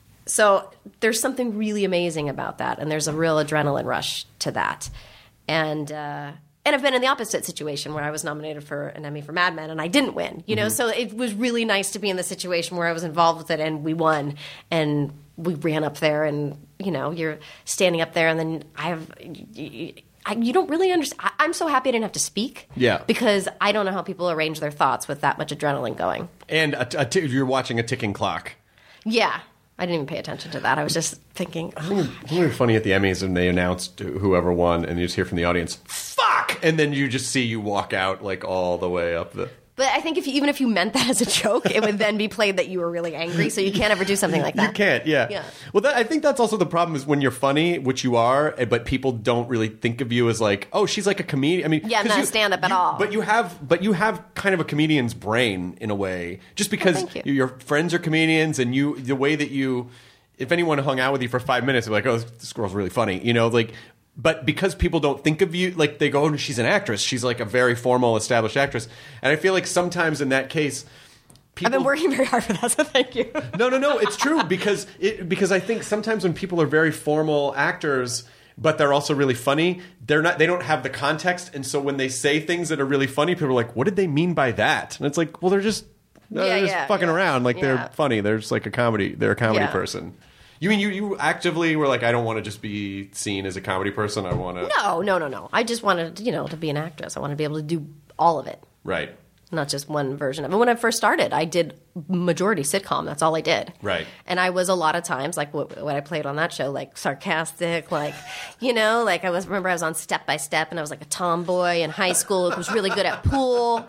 So there's something really amazing about that, and there's a real adrenaline rush to that. And I've been in the opposite situation where I was nominated for an Emmy for Mad Men and I didn't win, so it was really nice to be in the situation where I was involved with it and we won, and we ran up there and, you're standing up there and then you don't really understand. I'm so happy I didn't have to speak. Yeah. Because I don't know how people arrange their thoughts with that much adrenaline going. And you're watching a ticking clock. Yeah. I didn't even pay attention to that. I was just thinking. I think it was funny at the Emmys when they announced whoever won and you just hear from the audience, fuck! And then you just see you walk out like all the way up the... But I think even if you meant that as a joke, it would then be played that you were really angry, so you can't ever do something like that. You can't, yeah. Well, I think that's also the problem is when you're funny, which you are, but people don't really think of you as like, oh, she's like a comedian. I mean, yeah, not a stand-up at all. But you have kind of a comedian's brain in a way, just because your friends are comedians, and the way that if anyone hung out with you for 5 minutes, they're like, oh, this girl's really funny, like. But because people don't think of you, like they go, oh, she's an actress. She's like a very formal, established actress. And I feel like sometimes in that case, I've been working very hard for that, so thank you. No, it's true because I think sometimes when people are very formal actors, but they're also really funny, they don't have the context, and so when they say things that are really funny, people are like, what did they mean by that? And it's like, well, they're just fucking around, like they're funny. They're just like a comedy. They're a comedy person. You mean you actively were like, I don't want to just be seen as a comedy person. I want to... No. I just wanted, to be an actress. I wanted to be able to do all of it. Right. Not just one version of it. When I first started, I did majority sitcom. That's all I did. Right. And I was a lot of times, like what I played on that show, like sarcastic, like, like remember I was on Step by Step and I was like a tomboy in high school who was really good at pool.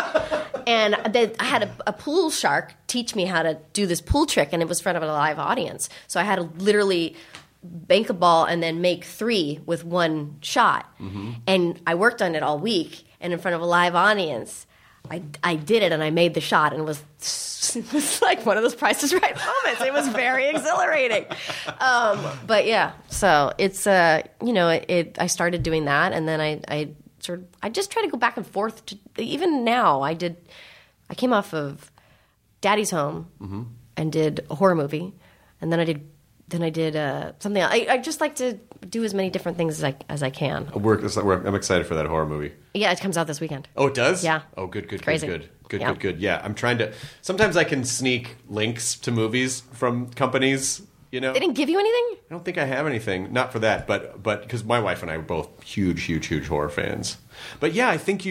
And I had a pool shark teach me how to do this pool trick, and it was in front of a live audience. So I had to literally bank a ball and then make 3 with one shot. Mm-hmm. And I worked on it all week, and in front of a live audience, I did it, and I made the shot, and it was like one of those Price is Right moments. It was very exhilarating. But yeah, so it's I started doing that, and then I just try to go back and forth. Even now, I came off of Daddy's Home and did a horror movie, and then I did something else. I just like to do as many different things as I can. I'm excited for that horror movie. Yeah, it comes out this weekend. Oh, it does? Yeah. Oh, good. Crazy. Good. Yeah, I'm trying to... Sometimes I can sneak links to movies from companies, They didn't give you anything? I don't think I have anything. Not for that, but because my wife and I are both huge horror fans. But yeah, I think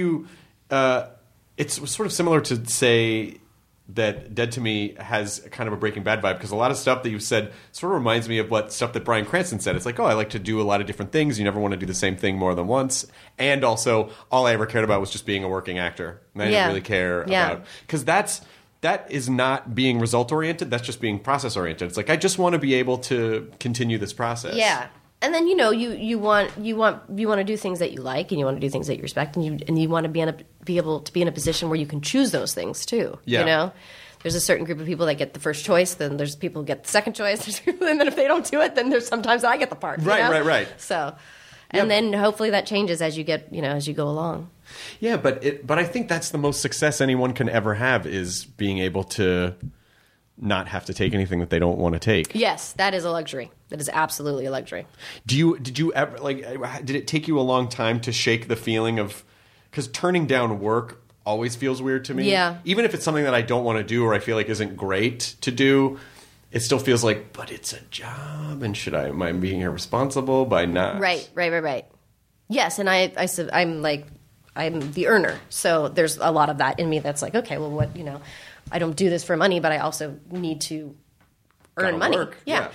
it's sort of similar to say that Dead to Me has kind of a Breaking Bad vibe, because a lot of stuff that you've said sort of reminds me of stuff that Bryan Cranston said. It's like, oh, I like to do a lot of different things. You never want to do the same thing more than once. And also, all I ever cared about was just being a working actor. And I didn't really care about... Because that is not being result-oriented. That's just being process-oriented. It's like, I just want to be able to continue this process. Yeah. And then, you want to do things that you like, and you want to do things that you respect, and you want to be able to be in a position where you can choose those things too. Yeah. There's a certain group of people that get the first choice, then there's people who get the second choice, and then if they don't do it, then there's sometimes I get the part. Right. So, And then hopefully that changes as you get, as you go along. Yeah, but I think that's the most success anyone can ever have is being able to not have to take anything that they don't want to take. Yes, that is a luxury. That is absolutely a luxury. Did you ever did it take you a long time to shake the feeling of, because turning down work always feels weird to me. Yeah. Even if it's something that I don't want to do or I feel like isn't great to do, it still feels like, but it's a job, and am I being irresponsible by not? Right. Yes, and I'm the earner, so there's a lot of that in me that's like, okay, well, what, I don't do this for money, but I also need to earn Gotta money. work. Yeah.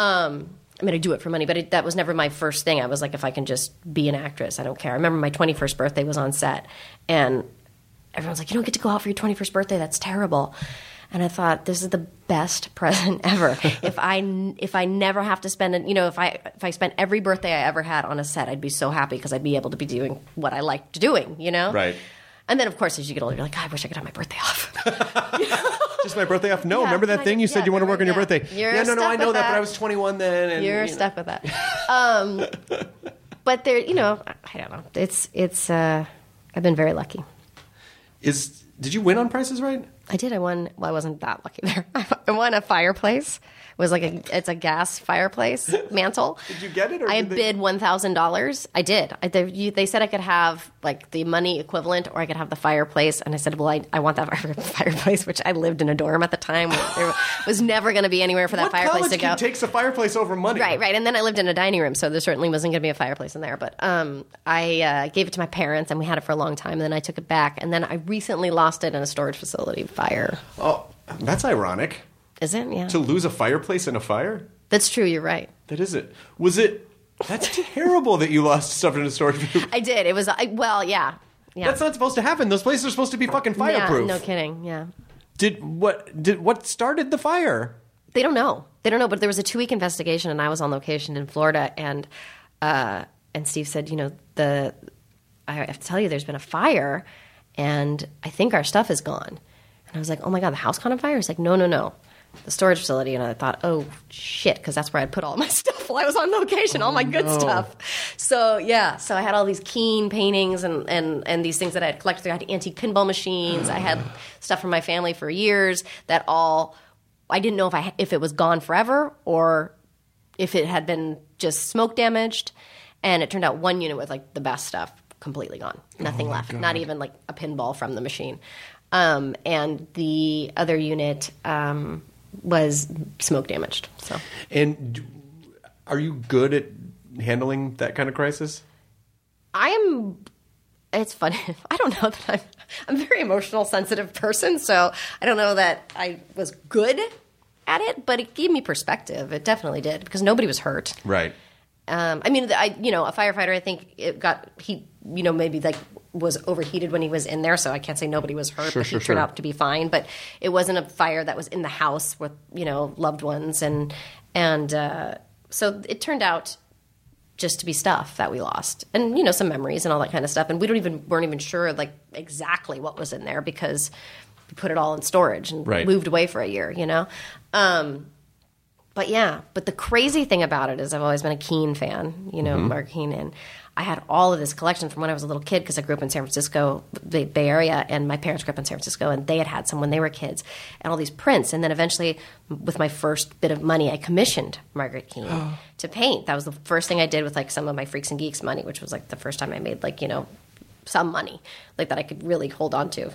I do it for money, but that was never my first thing. I was like, if I can just be an actress, I don't care. I remember my 21st birthday was on set, and everyone's like, you don't get to go out for your 21st birthday. That's terrible. And I thought, this is the best present ever. If I never have to spend it, if I spent every birthday I ever had on a set, I'd be so happy because I'd be able to be doing what I liked doing, Right. And then, of course, as you get older, you're like, God, I wish I could have my birthday off. Just my birthday off? No, Yeah, remember that thing you said you want to work on your birthday? You're no, stuck I know with that, but I was 21 then. And, You're stuck with that. But there, I don't know. It's. I've been very lucky. Did you win on Price is Right? I did. I won. Well, I wasn't that lucky there. I won a fireplace. It was it's a gas fireplace mantle. Did you get it? Or I bid $1,000. I did. They said I could have like the money equivalent, or I could have the fireplace. And I said, well, I want that fireplace, which I lived in a dorm at the time. There was never going to be anywhere for that fireplace to go. What college kid takes a fireplace over money? Right. And then I lived in a dining room, so there certainly wasn't going to be a fireplace in there. But I gave it to my parents, and we had it for a long time. And then I took it back, and then I recently lost it in a storage facility fire. Oh, that's ironic. Is it? Yeah. To lose a fireplace in a fire? That's true. You're right. That is it. Was it? That's terrible that you lost stuff in a storage. I did. It was. Well, yeah. That's not supposed to happen. Those places are supposed to be fucking fireproof. Yeah, no kidding. Yeah. What started the fire? They don't know. But there was a 2-week investigation, and I was on location in Florida, and Steve said, I have to tell you, there's been a fire, and I think our stuff is gone. And I was like, oh my God, the house caught on fire? He's like, no. The storage facility. And I thought, oh shit, because that's where I'd put all my stuff while I was on location, all my good stuff. So yeah, so I had all these Keen paintings and these things that I had collected. I had antique pinball machines. I had stuff from my family for years that all, I didn't know if it was gone forever or if it had been just smoke damaged. And it turned out one unit with like the best stuff completely gone. Nothing left. God. Not even like a pinball from the machine. And the other unit was smoke damaged. So. And are you good at handling that kind of crisis? It's funny. I don't know that I'm a very emotional, sensitive person, so I don't know that I was good at it, but it gave me perspective. It definitely did, because nobody was hurt. Right. A firefighter, I think it got heat, maybe like was overheated when he was in there, so I can't say nobody was hurt, but he turned out to be fine. But it wasn't a fire that was in the house with, loved ones. And so it turned out just to be stuff that we lost and, some memories and all that kind of stuff. And we weren't even sure like exactly what was in there because we put it all in storage and moved away for a year, But the crazy thing about it is I've always been a Keen fan, Mark Keen, and I had all of this collection from when I was a little kid because I grew up in San Francisco, the Bay Area, and my parents grew up in San Francisco, and they had some when they were kids, and all these prints. And then eventually, with my first bit of money, I commissioned Margaret Keen to paint. That was the first thing I did with like some of my Freaks and Geeks money, which was like the first time I made like, some money like that I could really hold on to,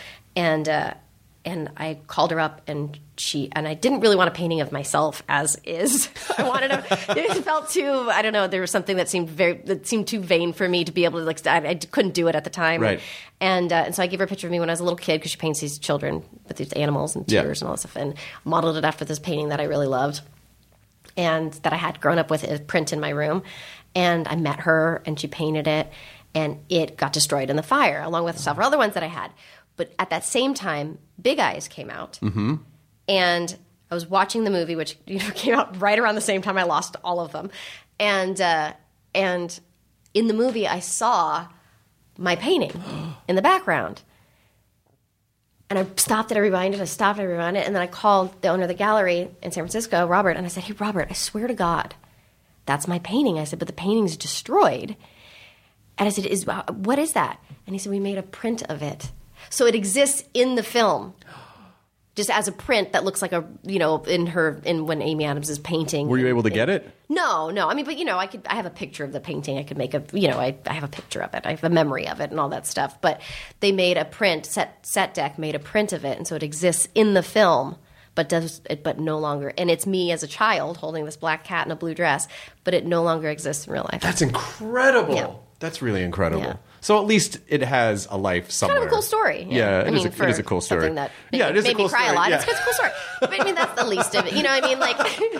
And I called her up, and I didn't really want a painting of myself as is. I wanted it felt too, I don't know, there was something that seemed too vain for me to be able to, like, I couldn't do it at the time. Right. And so I gave her a picture of me when I was a little kid, because she paints these children with these animals and tears and all this stuff, and modeled it after this painting that I really loved and that I had grown up with a print in my room. And I met her, and she painted it, and it got destroyed in the fire, along with several other ones that I had. But at that same time, Big Eyes came out, and I was watching the movie, which came out right around the same time I lost all of them. And in the movie, I saw my painting in the background. And I stopped it, I rewinded, and then I called the owner of the gallery in San Francisco, Robert, and I said, hey, Robert, I swear to God, that's my painting. I said, but the painting's destroyed. And I said, what is that? And he said, we made a print of it. So it exists in the film. Just as a print that looks like in when Amy Adams is painting. Were you able to get it? No. I mean, but I have a picture of the painting. I could make I have a picture of it. I have a memory of it and all that stuff. But they made a print, Set Deck made a print of it. And so it exists in the film, but no longer. And it's me as a child holding this black cat in a blue dress, but it no longer exists in real life. That's incredible. Yeah. That's really incredible. Yeah. So at least it has a life somewhere. Kind of a cool story. Yeah, it is a cool story. Something that it is made a cool me cry story. a lot. Yeah. It's a cool story. But I mean, that's the least of it. You know what I mean? Like,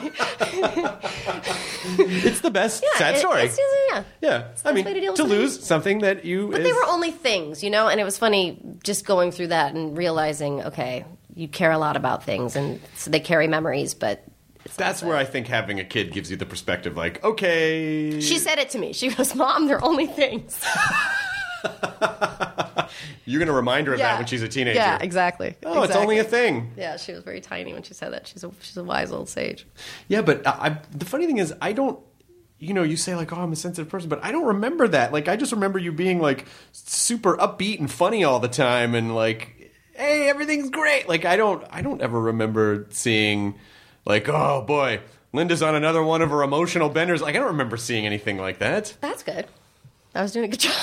it's the best sad story. Yeah. I mean, way to deal with to something. lose something that you. But they were only things, and it was funny just going through that and realizing, okay, you care a lot about things, and so they carry memories, but. That's where I think having a kid gives you the perspective, like, okay. She said it to me. She goes, Mom, they're only things. You're going to remind her of that when she's a teenager. Yeah, exactly. Oh, It's only a thing. Yeah, she was very tiny when she said that. She's a wise old sage. Yeah, but the funny thing is, I don't. You say like, "Oh, I'm a sensitive person," but I don't remember that. Like, I just remember you being like super upbeat and funny all the time, and like, "Hey, everything's great." Like, I don't ever remember seeing. Like, oh boy, Linda's on another one of her emotional benders. Like, I don't remember seeing anything like that. That's good. I was doing a good job.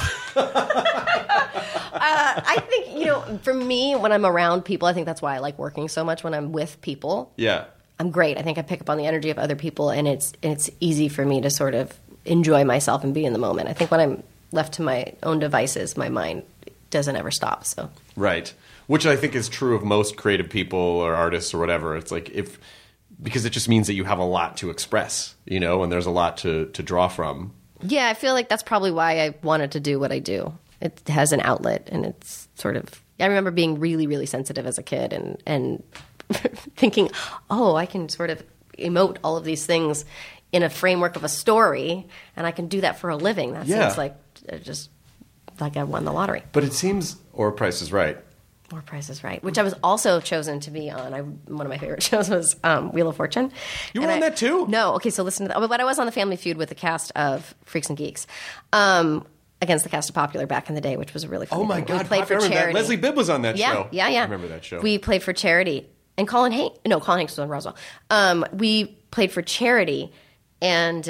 I think, for me, when I'm around people, I think that's why I like working so much when I'm with people. Yeah. I'm great. I think I pick up on the energy of other people, and it's easy for me to sort of enjoy myself and be in the moment. I think when I'm left to my own devices, my mind doesn't ever stop. So Right. Which I think is true of most creative people or artists or whatever. It's like because it just means that you have a lot to express, and there's a lot to draw from. Yeah, I feel like that's probably why I wanted to do what I do. It has an outlet, and it's sort of. I remember being really, really sensitive as a kid, and thinking, "Oh, I can sort of emote all of these things in a framework of a story, and I can do that for a living." That seems like just like I won the lottery. But it seems, or Price is Right. Or Price is Right, which I was also chosen to be on. One of my favorite shows was Wheel of Fortune. You were on that too? No. Okay, so listen to that. But I was on the Family Feud with the cast of Freaks and Geeks against the cast of Popular back in the day, which was a really fun. Oh my God! We played for Popular, charity. Leslie Bibb was on that show. Yeah. I remember that show. We played for charity, and Colin Hanks was on Roswell. We played for charity, and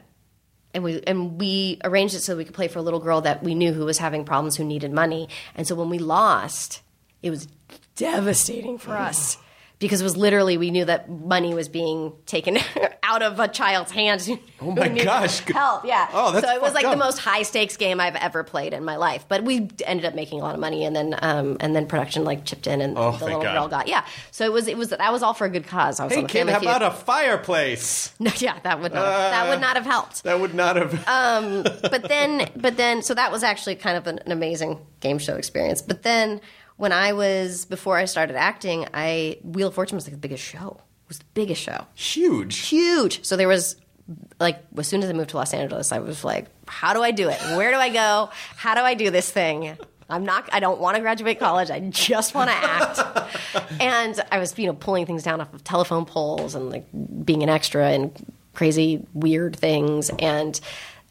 we arranged it so we could play for a little girl that we knew who was having problems, who needed money, and so when we lost. It was devastating for us because it was literally we knew that money was being taken out of a child's hands. Oh my gosh! Help! Yeah. Oh, that's so it was like fucked the up. most high stakes game I've ever played in my life. But we ended up making a lot of money, and then production chipped in, and the little girl got So it was that was all for a good cause. I was Hey on the kid, Family how Feud. about a fireplace? No, yeah, that would not have helped. That would not have. But then, so that was actually kind of an amazing game show experience. But then, before I started acting, Wheel of Fortune was like the biggest show. It was the biggest show. Huge. So there was, like, as soon as I moved to Los Angeles, I was like, how do I do it? Where do I go? How do I do this thing? I don't want to graduate college. I just want to act. And I was, pulling things down off of telephone poles and like being an extra and crazy, weird things. And,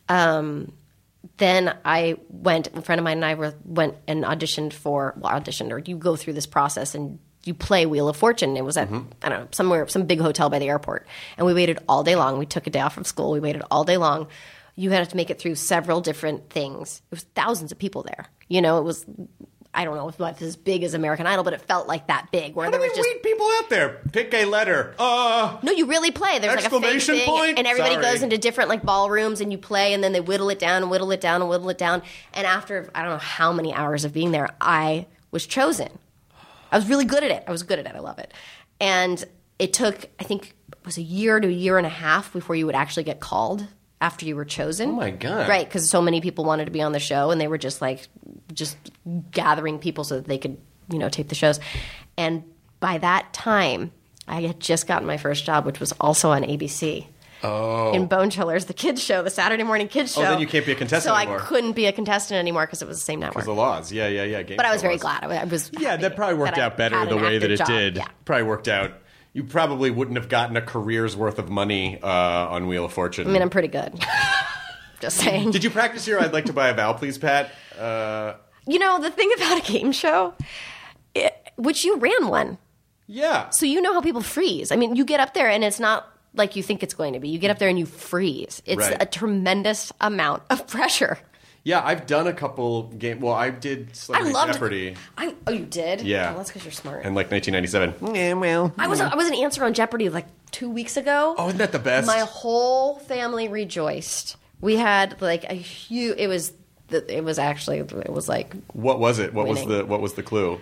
then a friend of mine and I went and auditioned or you go through this process and you play Wheel of Fortune. It was at, I don't know, somewhere, some big hotel by the airport. And we waited all day long. We took a day off from school. We waited all day long. You had to make it through several different things. It was thousands of people there. It was, I don't know if it's as big as American Idol, but it felt like that big. Where How there do was they just weed people out there? Pick a letter. No, you really play. There's like a fake Exclamation thing, point? and everybody Sorry. goes into different like ballrooms, and you play, and then they whittle it down and whittle it down and whittle it down. And after I don't know how many hours of being there, I was chosen. I was really good at it. I love it. And it took, I think, it was a year to a year and a half before you would actually get called after you were chosen. Oh my God. Right, because so many people wanted to be on the show, and they were just gathering people so that they could, tape the shows. And by that time, I had just gotten my first job, which was also on ABC. Oh. In Bone Chillers, the kids show, the Saturday morning kids show. Oh, then you can't be a contestant so anymore. I couldn't be a contestant anymore because it was the same network. Because the laws. Yeah. But I was very glad. I was Yeah, happy that probably worked that I out better had the an way that active it job. did. Yeah. Probably worked out. you probably wouldn't have gotten a career's worth of money on Wheel of Fortune. I mean, I'm pretty good. Just saying. Did you practice your I'd like to buy a vowel, please, Pat? You know, the thing about a game show, which you ran one, Yeah. so you know how people freeze. I mean, you get up there and it's not like you think it's going to be. You get up there and you freeze. It's Right. a tremendous amount of pressure. Yeah, I've done a couple game. Well, I did Celebrity Jeopardy. Oh, you did? Yeah. Oh, that's because you're smart. In like 1997. Yeah, well. I was an answer on Jeopardy like 2 weeks ago. Oh, isn't that the best? My whole family rejoiced. We had like a huge. It was like What was it? What winning. was the clue?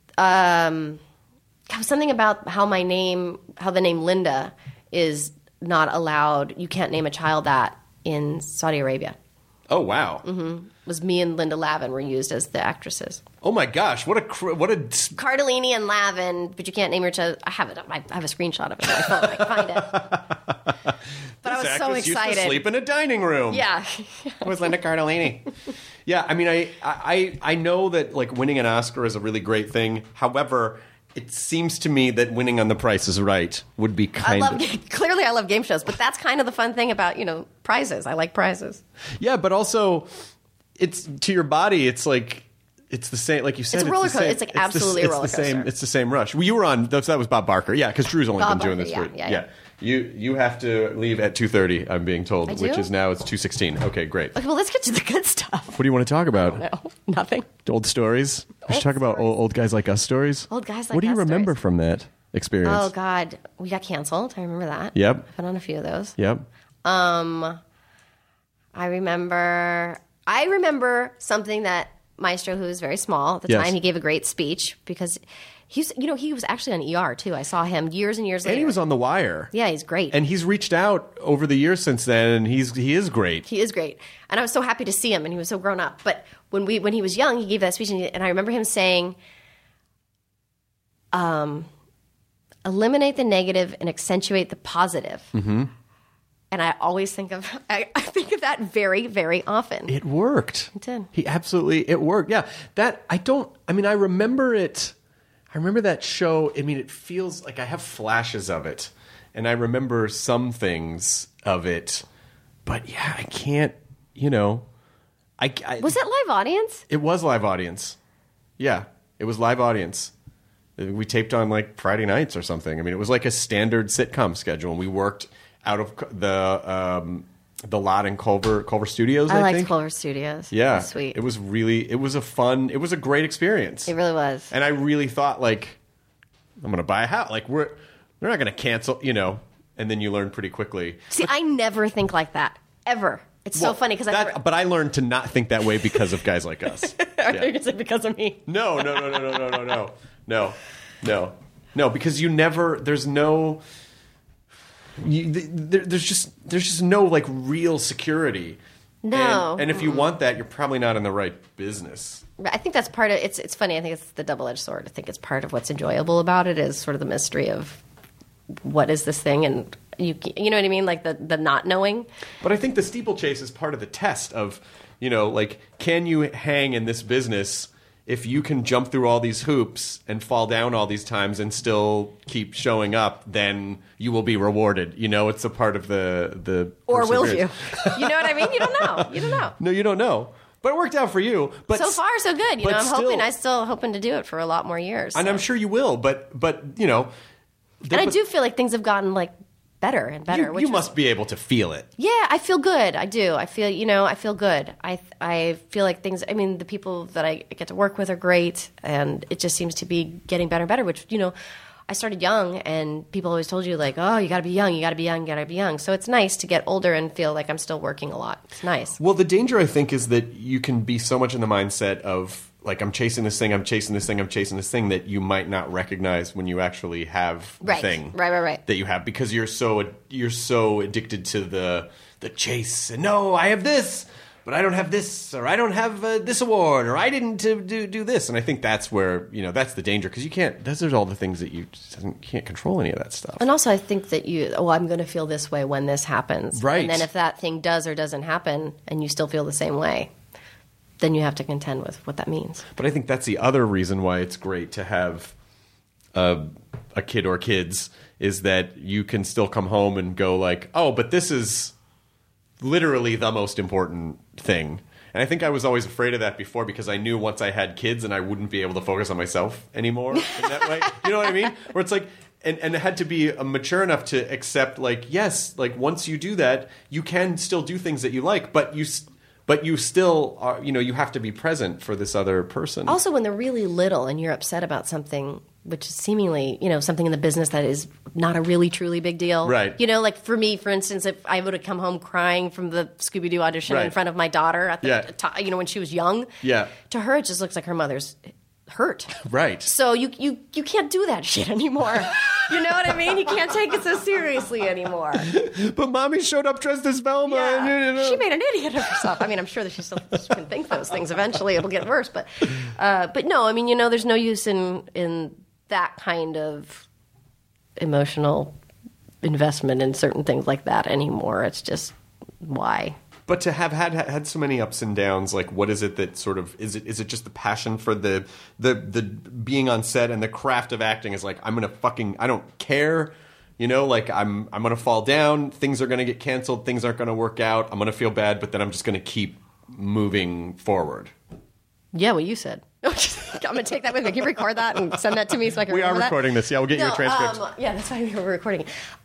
something about how the name Linda is not allowed. You can't name a child that in Saudi Arabia. Oh wow. It was me and Linda Lavin were used as the actresses. Oh my gosh, what a Cardellini and Lavin, but you can't name your child. I have it. I have a screenshot of it on my phone. I can find it. But I was so excited. Used to sleep in a dining room. Yeah. It was Linda Cardellini. Yeah, I mean, I know that like winning an Oscar is a really great thing. However, it seems to me that winning on The Price is Right would be Clearly, I love game shows, but that's kind of the fun thing about prizes. I like prizes. Yeah, but also, it's to your body. It's like it's the same. Like you said, It's a roller coaster. It's like absolutely a roller coaster. It's the same rush. Well, you were on. That was Bob Barker. Yeah, because Drew's only been doing this for. Yeah. You have to leave at 2:30. I'm being told, I do? which is now it's 2:16. Okay, great. Okay, well, let's get to the good stuff. What do you want to talk about? No, nothing. Old stories. We should talk about old guys like us stories. Old guys like What do you us remember stories. from that experience? Oh God, we got canceled. I remember that. Yep. I've been on a few of those. Yep. I remember something that Maestro, who was very small at the Yes. time, he gave a great speech because he was actually on ER too. I saw him years and years later. And he was on The Wire. Yeah, he's great. And he's reached out over the years since then, and he is great. He is great. And I was so happy to see him, and he was so grown up. But when he was young, he gave that speech, and I remember him saying, eliminate the negative and accentuate the positive. Mm-hmm. And I always think of that very, very often. It worked. It did. It worked. Yeah. I remember it. I remember that show. I mean, it feels like I have flashes of it, and I remember some things of it, but yeah, I can't, Was it live audience? It was live audience. Yeah, it was live audience. We taped on like Friday nights or something. I mean, it was like a standard sitcom schedule, and we worked out of the lot in Culver Studios. I liked think. Culver Studios. Yeah, That's sweet. It was a great experience. It really was. And I really thought like, I'm going to buy a house. Like they're not going to cancel, and then you learn pretty quickly. See, I never think like that ever. It's so funny because But I learned to not think that way because of guys like us. Are you going to say because of me? No, because you never. There's no. There's just no like real security. No. And if you want that, you're probably not in the right business. I think that's part of it's funny. I think it's the double-edged sword. I think it's part of what's enjoyable about it is sort of the mystery of what is this thing, and you know what I mean, like the not knowing. But I think the steeplechase is part of the test of, like, can you hang in this business if you can jump through all these hoops and fall down all these times and still keep showing up, then you will be rewarded. It's a part of the Or will you? perseverance. You know what I mean? You don't know. No, you don't know. But it worked out for you. But So far, so good. but I'm still hoping to do it for a lot more years. And I'm sure you will. But And I do feel like things have gotten like better and better. You must be able to feel it. Yeah, I feel good. I do. I feel good. I feel like things. I mean, the people that I get to work with are great, and it just seems to be getting better and better. Which I started young, and people always told you like, oh, you got to be young, you got to be young, you got to be young. So it's nice to get older and feel like I'm still working a lot. It's nice. Well, the danger I think is that you can be so much in the mindset of like, I'm chasing this thing, I'm chasing this thing, I'm chasing this thing, that you might not recognize when you actually have the thing right that you have, because you're so addicted to the chase. And no, I have this, but I don't have this, or I don't have this award, or I didn't do this. And I think that's where that's the danger, because you can't. Those are all the things that you can't control any of that stuff. And also, I think that I'm going to feel this way when this happens, right? And then if that thing does or doesn't happen, and you still feel the same way, then you have to contend with what that means. But I think that's the other reason why it's great to have a kid or kids is that you can still come home and go like, oh, but this is literally the most important thing. And I think I was always afraid of that before because I knew once I had kids and I wouldn't be able to focus on myself anymore in that way. You know what I mean? Where it's like, and it had to be mature enough to accept, like, yes, like once you do that, you can still do things that you like, but you still are, you know, you have to be present for this other person. Also, when they're really little and you're upset about something, which is seemingly, you know, something in the business that is not a really, truly big deal. Right. You know, like for me, for instance, if I would have come home crying from the Scooby-Doo audition in Right. front of my daughter at the Yeah. you know, when she was young. Yeah. To her, it just looks like her mother's hurt. Right. So you can't do that shit anymore. You know what I mean? You can't take it so seriously anymore. But mommy showed up dressed as Velma. Yeah. And, She made an idiot of herself. I mean, I'm sure that she still can think those things. Eventually, it'll get worse. But no, I mean, you know, there's no use in that kind of emotional investment in certain things like that anymore. It's just why. But to have had so many ups and downs, like what is it that sort of is it just the passion for the being on set and the craft of acting is like I don't care, you know, like I'm gonna fall down, things are gonna get canceled, things aren't gonna work out, I'm gonna feel bad, but then I'm just gonna keep moving forward. Yeah, what you said. I'm going to take that with me. Can you record that and send that to me so I can We are remember that? recording this. Yeah, we'll get you a transcript. Yeah, that's why we're recording it.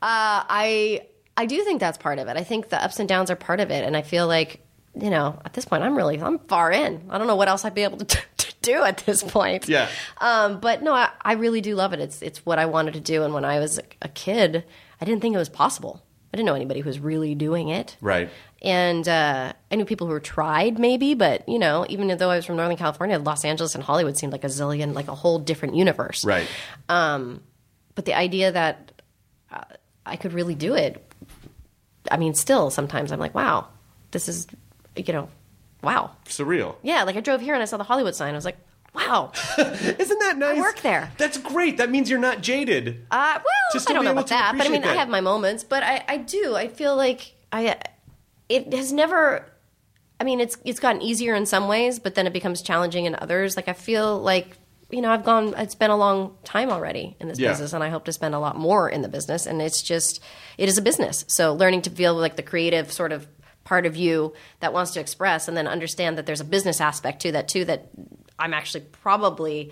I do think that's part of it. I think the ups and downs are part of it. And I feel like, you know, at this point, I'm far in. I don't know what else I'd be able to do at this point. Yeah. But no, I really do love it. It's what I wanted to do. And when I was a kid, I didn't think it was possible. I didn't know anybody who was really doing it. Right. And I knew people who were tried maybe, but, you know, even though I was from Northern California, Los Angeles and Hollywood seemed like a zillion, like a whole different universe. Right. But the idea that I could really do it, I mean, still sometimes I'm like, wow, this is, you know, wow. Surreal. Yeah, like I drove here and I saw the Hollywood sign. I was like, wow. Isn't that nice? I work there. That's great. That means you're not jaded. Well, Just to I don't be know able about to that, but I mean, appreciate I have my moments. But I do. I feel like it has never. I mean, it's gotten easier in some ways, but then it becomes challenging in others. Like I feel like, you know, it's been a long time already in this Yeah. business, and I hope to spend a lot more in the business. And it is a business. So learning to feel like the creative sort of part of you that wants to express, and then understand that there's a business aspect to that too that I'm actually probably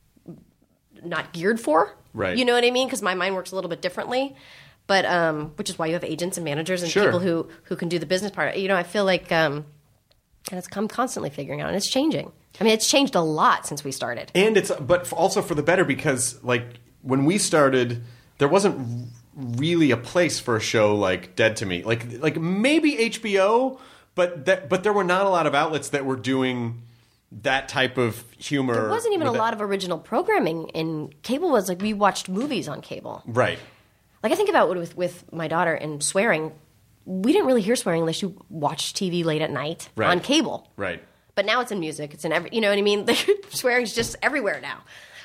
not geared for. Right. You know what I mean? Because my mind works a little bit differently. But which is why you have agents and managers and Sure. people who can do the business part. You know, I feel like and I'm constantly figuring out, and it's changing. I mean, it's changed a lot since we started. And but also for the better because like when we started, there wasn't really a place for a show like Dead to Me. Like maybe HBO, but there were not a lot of outlets that were doing that type of humor. There wasn't even a with lot of original programming in cable. Was like we watched movies on cable. Right. Like I think about with my daughter and swearing. We didn't really hear swearing unless you watched TV late at night Right. on cable. Right. But now it's in music. It's in every. You know what I mean? Swearing's just everywhere now.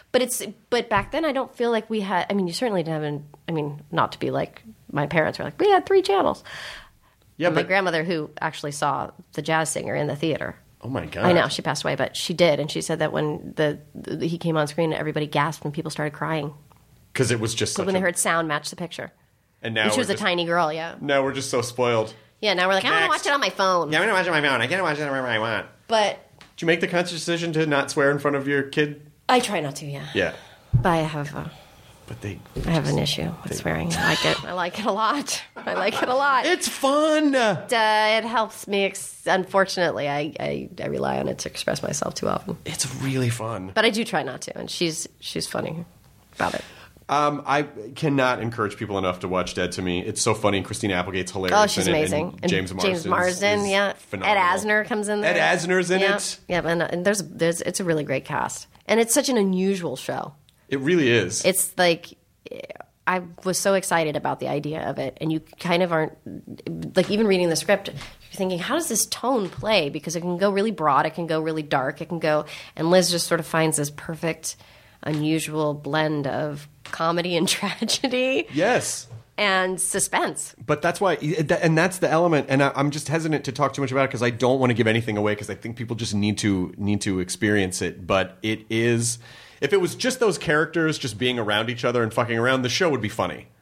But back then I don't feel like we had. I mean, you certainly didn't have. I mean, not to be like my parents were like we had 3 channels. Yeah, My but grandmother, who actually saw the jazz singer in the theater. oh my god. I know she passed away, but she did, and she said that when he came on screen, everybody gasped and people started crying Because it was just such when they a, heard sound match the picture. and now And she we're was a just, tiny girl, yeah. Now we're just so spoiled. Yeah, now we're like, I want to Next. watch it on my phone. Yeah, I'm gonna watch it on my phone. I can't watch it wherever I want. But Did you make the conscious decision to not swear in front of your kid? I try not to, yeah. Yeah. But I have But they an issue with swearing. I like it. I like it a lot. I like it a lot. It's fun. It helps me. Unfortunately, I rely on it to express myself too often. It's really fun. But I do try not to, and she's funny about it. I cannot encourage people enough to watch Dead to Me. It's so funny. Christina Applegate's hilarious. Oh, she's in it, amazing. And James Marsden, yeah. phenomenal. Ed Asner comes in there. Ed Asner's in yeah. it. Yeah, and there's it's a really great cast, and it's such an unusual show. It really is. It's like I was so excited about the idea of it, and you kind of aren't like even reading the script. You're thinking, how does this tone play? Because it can go really broad, it can go really dark, it can go, and Liz just sort of finds this perfect, unusual blend of comedy and tragedy. Yes. And suspense. But that's why, and that's the element. And I'm just hesitant to talk too much about it because I don't want to give anything away because I think people just need to experience it. But it is, if it was just those characters just being around each other and fucking around, the show would be funny.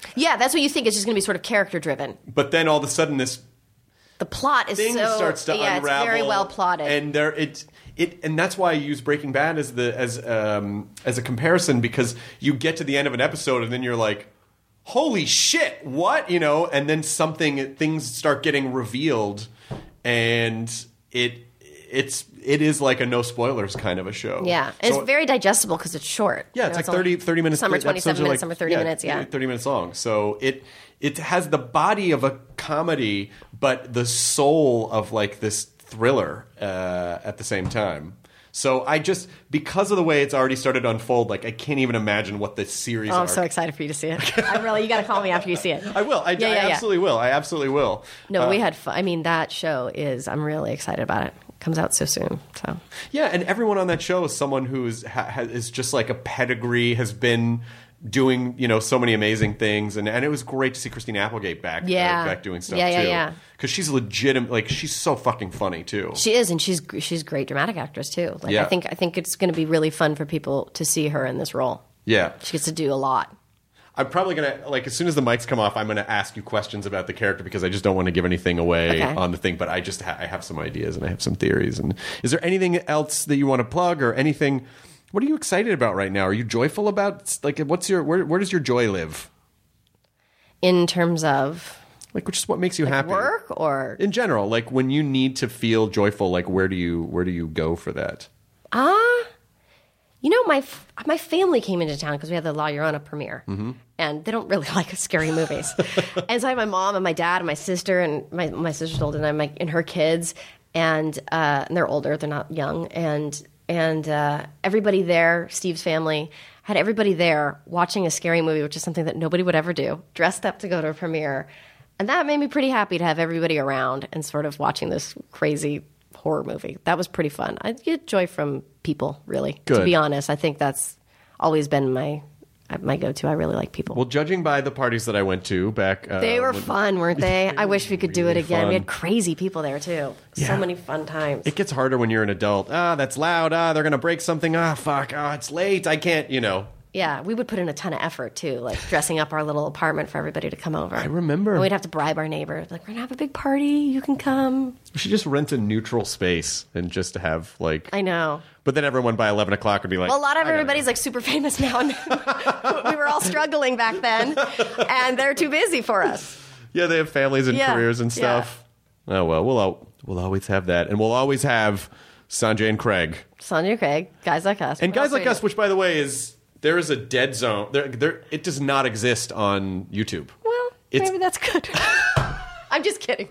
Yeah, that's what you think. It's just going to be sort of character driven. But then all of a sudden, this The plot is thing so starts to unravel. It's very well plotted. And and that's why I use Breaking Bad as a comparison, because you get to the end of an episode and then you're like, holy shit, what? And then things start getting revealed, and it is like a no spoilers kind of a show. Yeah, and it's very digestible because it's short. Yeah, it's like 30 minutes. Some are 27 minutes, some are 30 minutes, yeah. 30 minutes long. So it has the body of a comedy, but the soul of like this thriller at the same time. So because of the way it's already started to unfold, like I can't even imagine what this series I'm so excited for you to see it. You got to call me after you see it. I will. I absolutely will. I absolutely will. No, we had fun. I mean, that show I'm really excited about it. Comes out so soon. So yeah, and everyone on that show is someone who is just like a pedigree, has been doing so many amazing things, and it was great to see Christina Applegate back doing stuff too. Yeah. Because she's legitimate, like she's so fucking funny too. She is, and she's a great dramatic actress too. Like I think it's going to be really fun for people to see her in this role. Yeah, she gets to do a lot. I'm probably going to, like, as soon as the mics come off, I'm going to ask you questions about the character because I just don't want to give anything away on the thing. But I just I have some ideas and I have some theories. And is there anything else that you want to plug or anything? What are you excited about right now? Are you joyful about, like, where does your joy live? In terms of? Like, just what makes you happy? Work or? In general, like when you need to feel joyful, like where do you go for that? My family came into town because we had the La Llorona premiere, and they don't really like scary movies. And so I had my mom and my dad and my sister, and my sister's older than I am, and her kids, and they're older, they're not young, and everybody there, Steve's family, had everybody there watching a scary movie, which is something that nobody would ever do, dressed up to go to a premiere. And that made me pretty happy to have everybody around and sort of watching this crazy horror movie. That was pretty fun. I get joy from people, really. Good. To be honest, I think that's always been my go-to. I really like people. Well, judging by the parties that I went to back... they were fun, weren't they? I wish we could do it again. Fun. We had crazy people there, too. Yeah. So many fun times. It gets harder when you're an adult. That's loud. They're going to break something. Fuck. It's late. I can't, Yeah, we would put in a ton of effort, too, like dressing up our little apartment for everybody to come over. I remember. And we'd have to bribe our neighbors. Like, we're going to have a big party. You can come. We should just rent a neutral space and just have, like... I know. But then everyone by 11 o'clock would be like... Well, a lot of everybody's, like, super famous now. And we were all struggling back then, and they're too busy for us. Yeah, they have families and careers and stuff. Yeah. Oh, well, we'll always have that. And we'll always have Sanjay and Craig. Sanjay and Craig, Guys Like Us. And Guys Like Us, which, by the way, is... There is a dead zone. It does not exist on YouTube. Well, maybe that's good. I'm just kidding.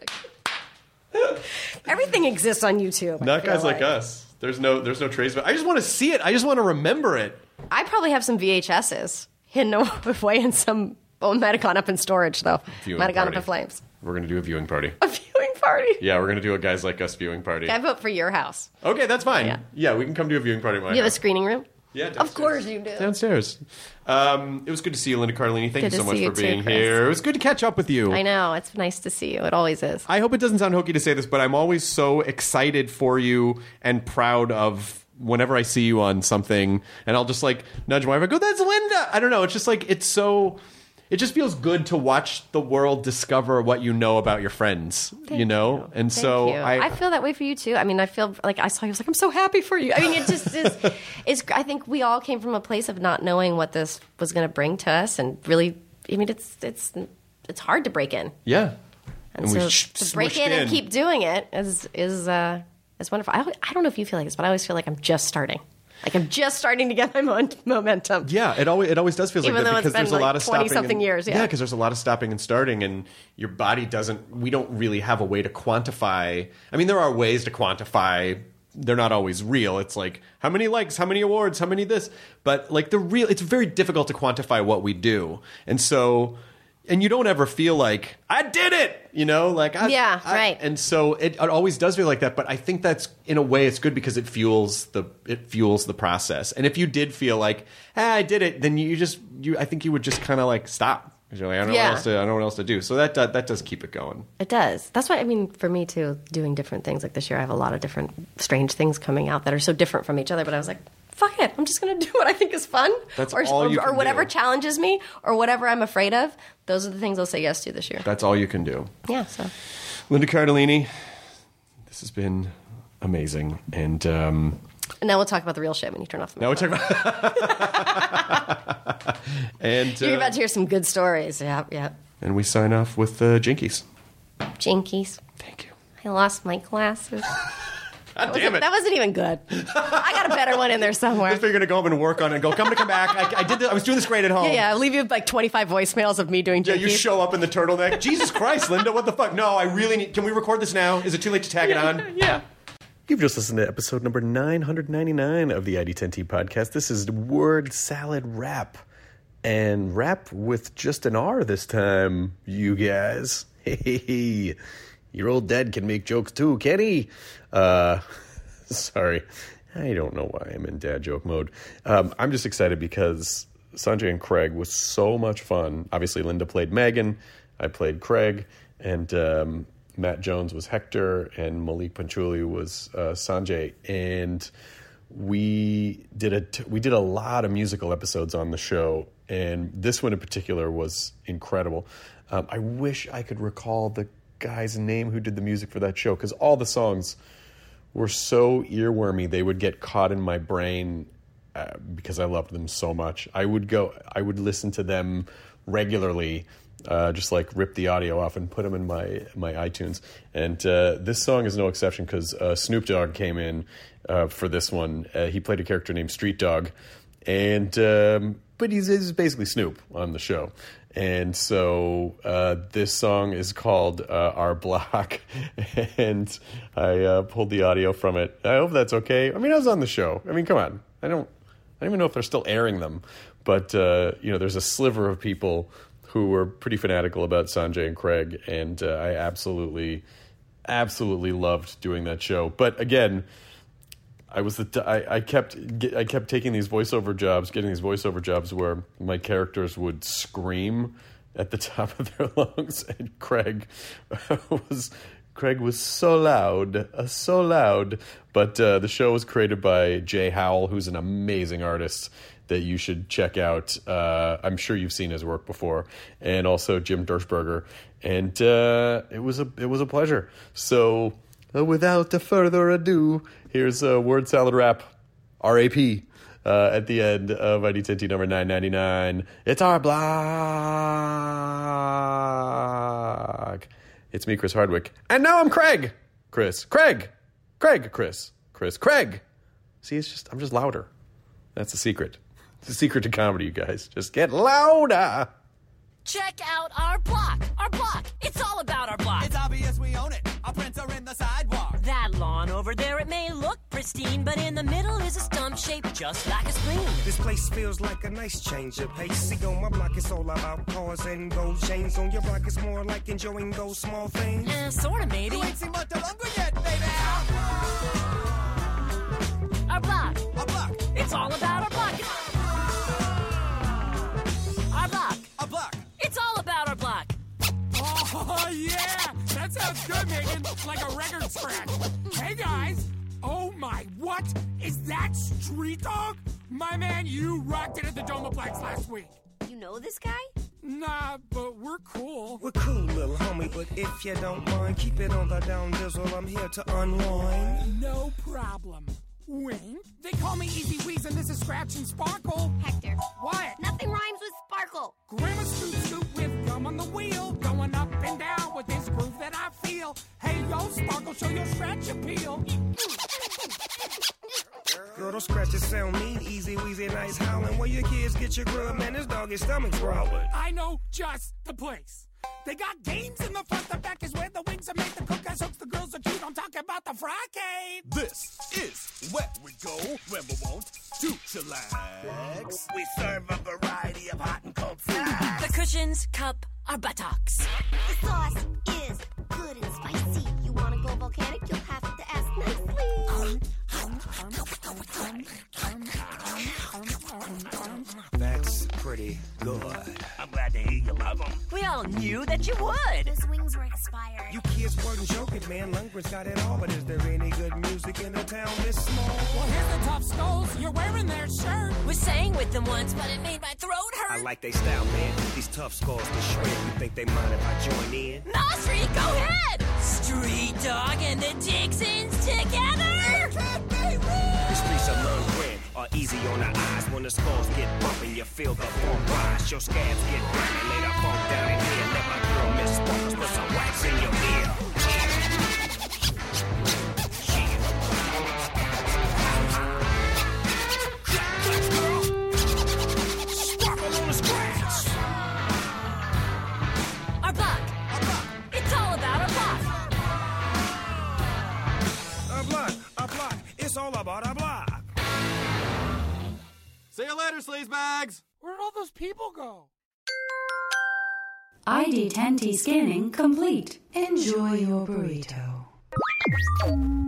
Everything exists on YouTube. Not Guys Like Us. There's no trace. I just want to see it. I just want to remember it. I probably have some VHSs hidden away in some... Oh, might have gone up in storage, though. Might have gone up in flames. We're going to do a viewing party. A viewing party? Yeah, we're going to do a Guys Like Us viewing party. I vote for your house. Okay, that's fine. Yeah, we can come do a viewing party at my house. You have a screening room? Yeah, downstairs. Of course you do. Downstairs. It was good to see you, Linda Cardellini. Thank you so much for being Chris. here. It was good to catch up with you. I know. It's nice to see you. It always is. I hope it doesn't sound hokey to say this, but I'm always so excited for you and proud of whenever I see you on something, and I'll just like nudge my wife. I go, "That's Linda." I don't know. It's just like it just feels good to watch the world discover what you know about your friends, Thank you. And so I feel that way for you too. I mean, I feel like I saw you. I was like, I'm so happy for you. I mean, it just is. I think we all came from a place of not knowing what this was going to bring to us, and really, I mean, it's hard to break in. Yeah, and so to break in and keep doing it is wonderful. I don't know if you feel like this, but I always feel like I'm just starting. Like I'm just starting to get my momentum. Yeah, it always does feel like that because there's a lot of stopping. 20-something years. Yeah, because there's a lot of stopping and starting, and your body doesn't. We don't really have a way to quantify. I mean, there are ways to quantify. They're not always real. It's like how many likes, how many awards, how many this. But like it's very difficult to quantify what we do, and so. And you don't ever feel like, I did it, right. And so it always does feel like that. But I think that's, in a way, it's good because it fuels the process. And if you did feel like, I did it, then I think you would just kind of like stop. Because you're like, I don't know what else to do. So that does keep it going. It does. That's why, I mean, for me too, doing different things like this year, I have a lot of different strange things coming out that are so different from each other. But I was like, fuck it. I'm just going to do what I think is fun. That's or all you can whatever do. challenges me or whatever I'm afraid of. Those are the things I'll say yes to this year. That's all you can do. Yeah, so. Linda Cardellini, this has been amazing. And And now we'll talk about the real shit when you turn off the now we're microphone. talking about... and, You're about to hear some good stories. Yeah. and we sign off with Jinkies. Jinkies. Thank you. I lost my glasses. God damn it. That wasn't even good. I got a better one in there somewhere. I figured you're going to go home and work on it and go, I'm going to come back. I was doing this great at home. Yeah, I'll leave you with like 25 voicemails of me doing Yeah, Jinkies. you show up in the turtleneck. Jesus Christ, Linda, what the fuck? No, I really need... Can we record this now? Is it too late to tag it on? Yeah. You've just listened to episode number 999 of the ID10T podcast. This is Word Salad Rap. And rap with just an R this time, you guys. Hey, your old dad can make jokes too, can he? Sorry. I don't know why I'm in dad joke mode. I'm just excited because Sanjay and Craig was so much fun. Obviously, Linda played Megan. I played Craig. And Matt Jones was Hector. And Malik Panchuli was Sanjay. And we did a lot of musical episodes on the show. And this one in particular was incredible. I wish I could recall the guy's name who did the music for that show, because all the songs were so earwormy they would get caught in my brain because I loved them so much. I would listen to them regularly, just like rip the audio off and put them in my iTunes. And this song is no exception because Snoop Dogg came in for this one. He played a character named Street Dogg, and but he's basically Snoop on the show. And so this song is called Our Block, and I pulled the audio from it. I hope that's okay. I mean, I was on the show. I mean, come on. I don't even know if they're still airing them, but there's a sliver of people who were pretty fanatical about Sanjay and Craig, and I absolutely loved doing that show. But again, I kept taking these voiceover jobs, getting these voiceover jobs where my characters would scream at the top of their lungs, and Craig was so loud. But the show was created by Jay Howell, who's an amazing artist that you should check out. I'm sure you've seen his work before, and also Jim Dershberger, and it was a pleasure. So. Without further ado, here's a Word Salad Rap, R.A.P., at the end of ID10T number 999. It's our block. It's me, Chris Hardwick. And now I'm Craig. Chris. Craig. Chris. Craig. See, I'm just louder. That's the secret. It's the secret to comedy, you guys. Just get louder. Check out our block. Our block. It's all about our block. It's obvious we own it. Our prints are in the sidewalk. That lawn over there, it may look pristine, but in the middle is a stump shaped just like a spleen. This place feels like a nice change of pace. See, on my block, it's all about cars and gold chains. On your block, it's more like enjoying those small things. Sorta, maybe. You ain't seen much longer yet, baby. Our block. A block. It's all about our block. Our block. A block. It's all about our block. Oh, yeah! That sounds good, Megan. Like a record scratch. Hey, guys! Oh, my, what? Is that Street Dogg? My man, you rocked it at the Domoplex last week. You know this guy? Nah, but we're cool. We're cool, little homie, but if you don't mind, keep it on the down dizzle. I'm here to unwind. No problem. Wink. They call me Easy Weez, and this is Scratch and Sparkle. Hector. What? Nothing rhymes with sparkle. Grandma Scoot with gum on the wheel, going up and down with this groove that I feel. Hey, yo, Sparkle, show your scratch appeal. Girl, those scratches sound mean. Easy, wheezy, nice howling. Where your kids get your grub, man, this doggy's stomach's growling. I know just the place. They got games in the front, the back is where the wings are made. The cook has hooks, the girls are cute. I'm talking about the Frycade. This is where we go when we want to chillax. We serve a variety of hot and cold snacks. The cushions cup our buttocks. The sauce is good and spicy. You wanna go volcanic? You'll have to ask nicely. That's pretty good. I'm glad to hear you love them. We all knew that you would. His wings were expired. You kids weren't joking, man. Lundgren's got it all, but is there any good music in a town this small? Well, here's the tough skulls. You're wearing in their shirt. Was sang with them once, but it made my throat hurt. I like they style, man. These tough scars to shred. You think they mind if I join in? Nah, Street, go ahead! Street Dog and the Dixons together! The streets of Lundgren are easy on the eyes. When the skulls get bumping, you feel the funk rise. Your scabs get grimy, lay the funk down in here. Let my girl Miss Sparkles put some wax in your ear. Sparkle on the scratch. Our block. It's all about our block. A block, it's all about a block. See you later, sleazebags! Where'd all those people go? ID10T scanning complete. Enjoy your burrito.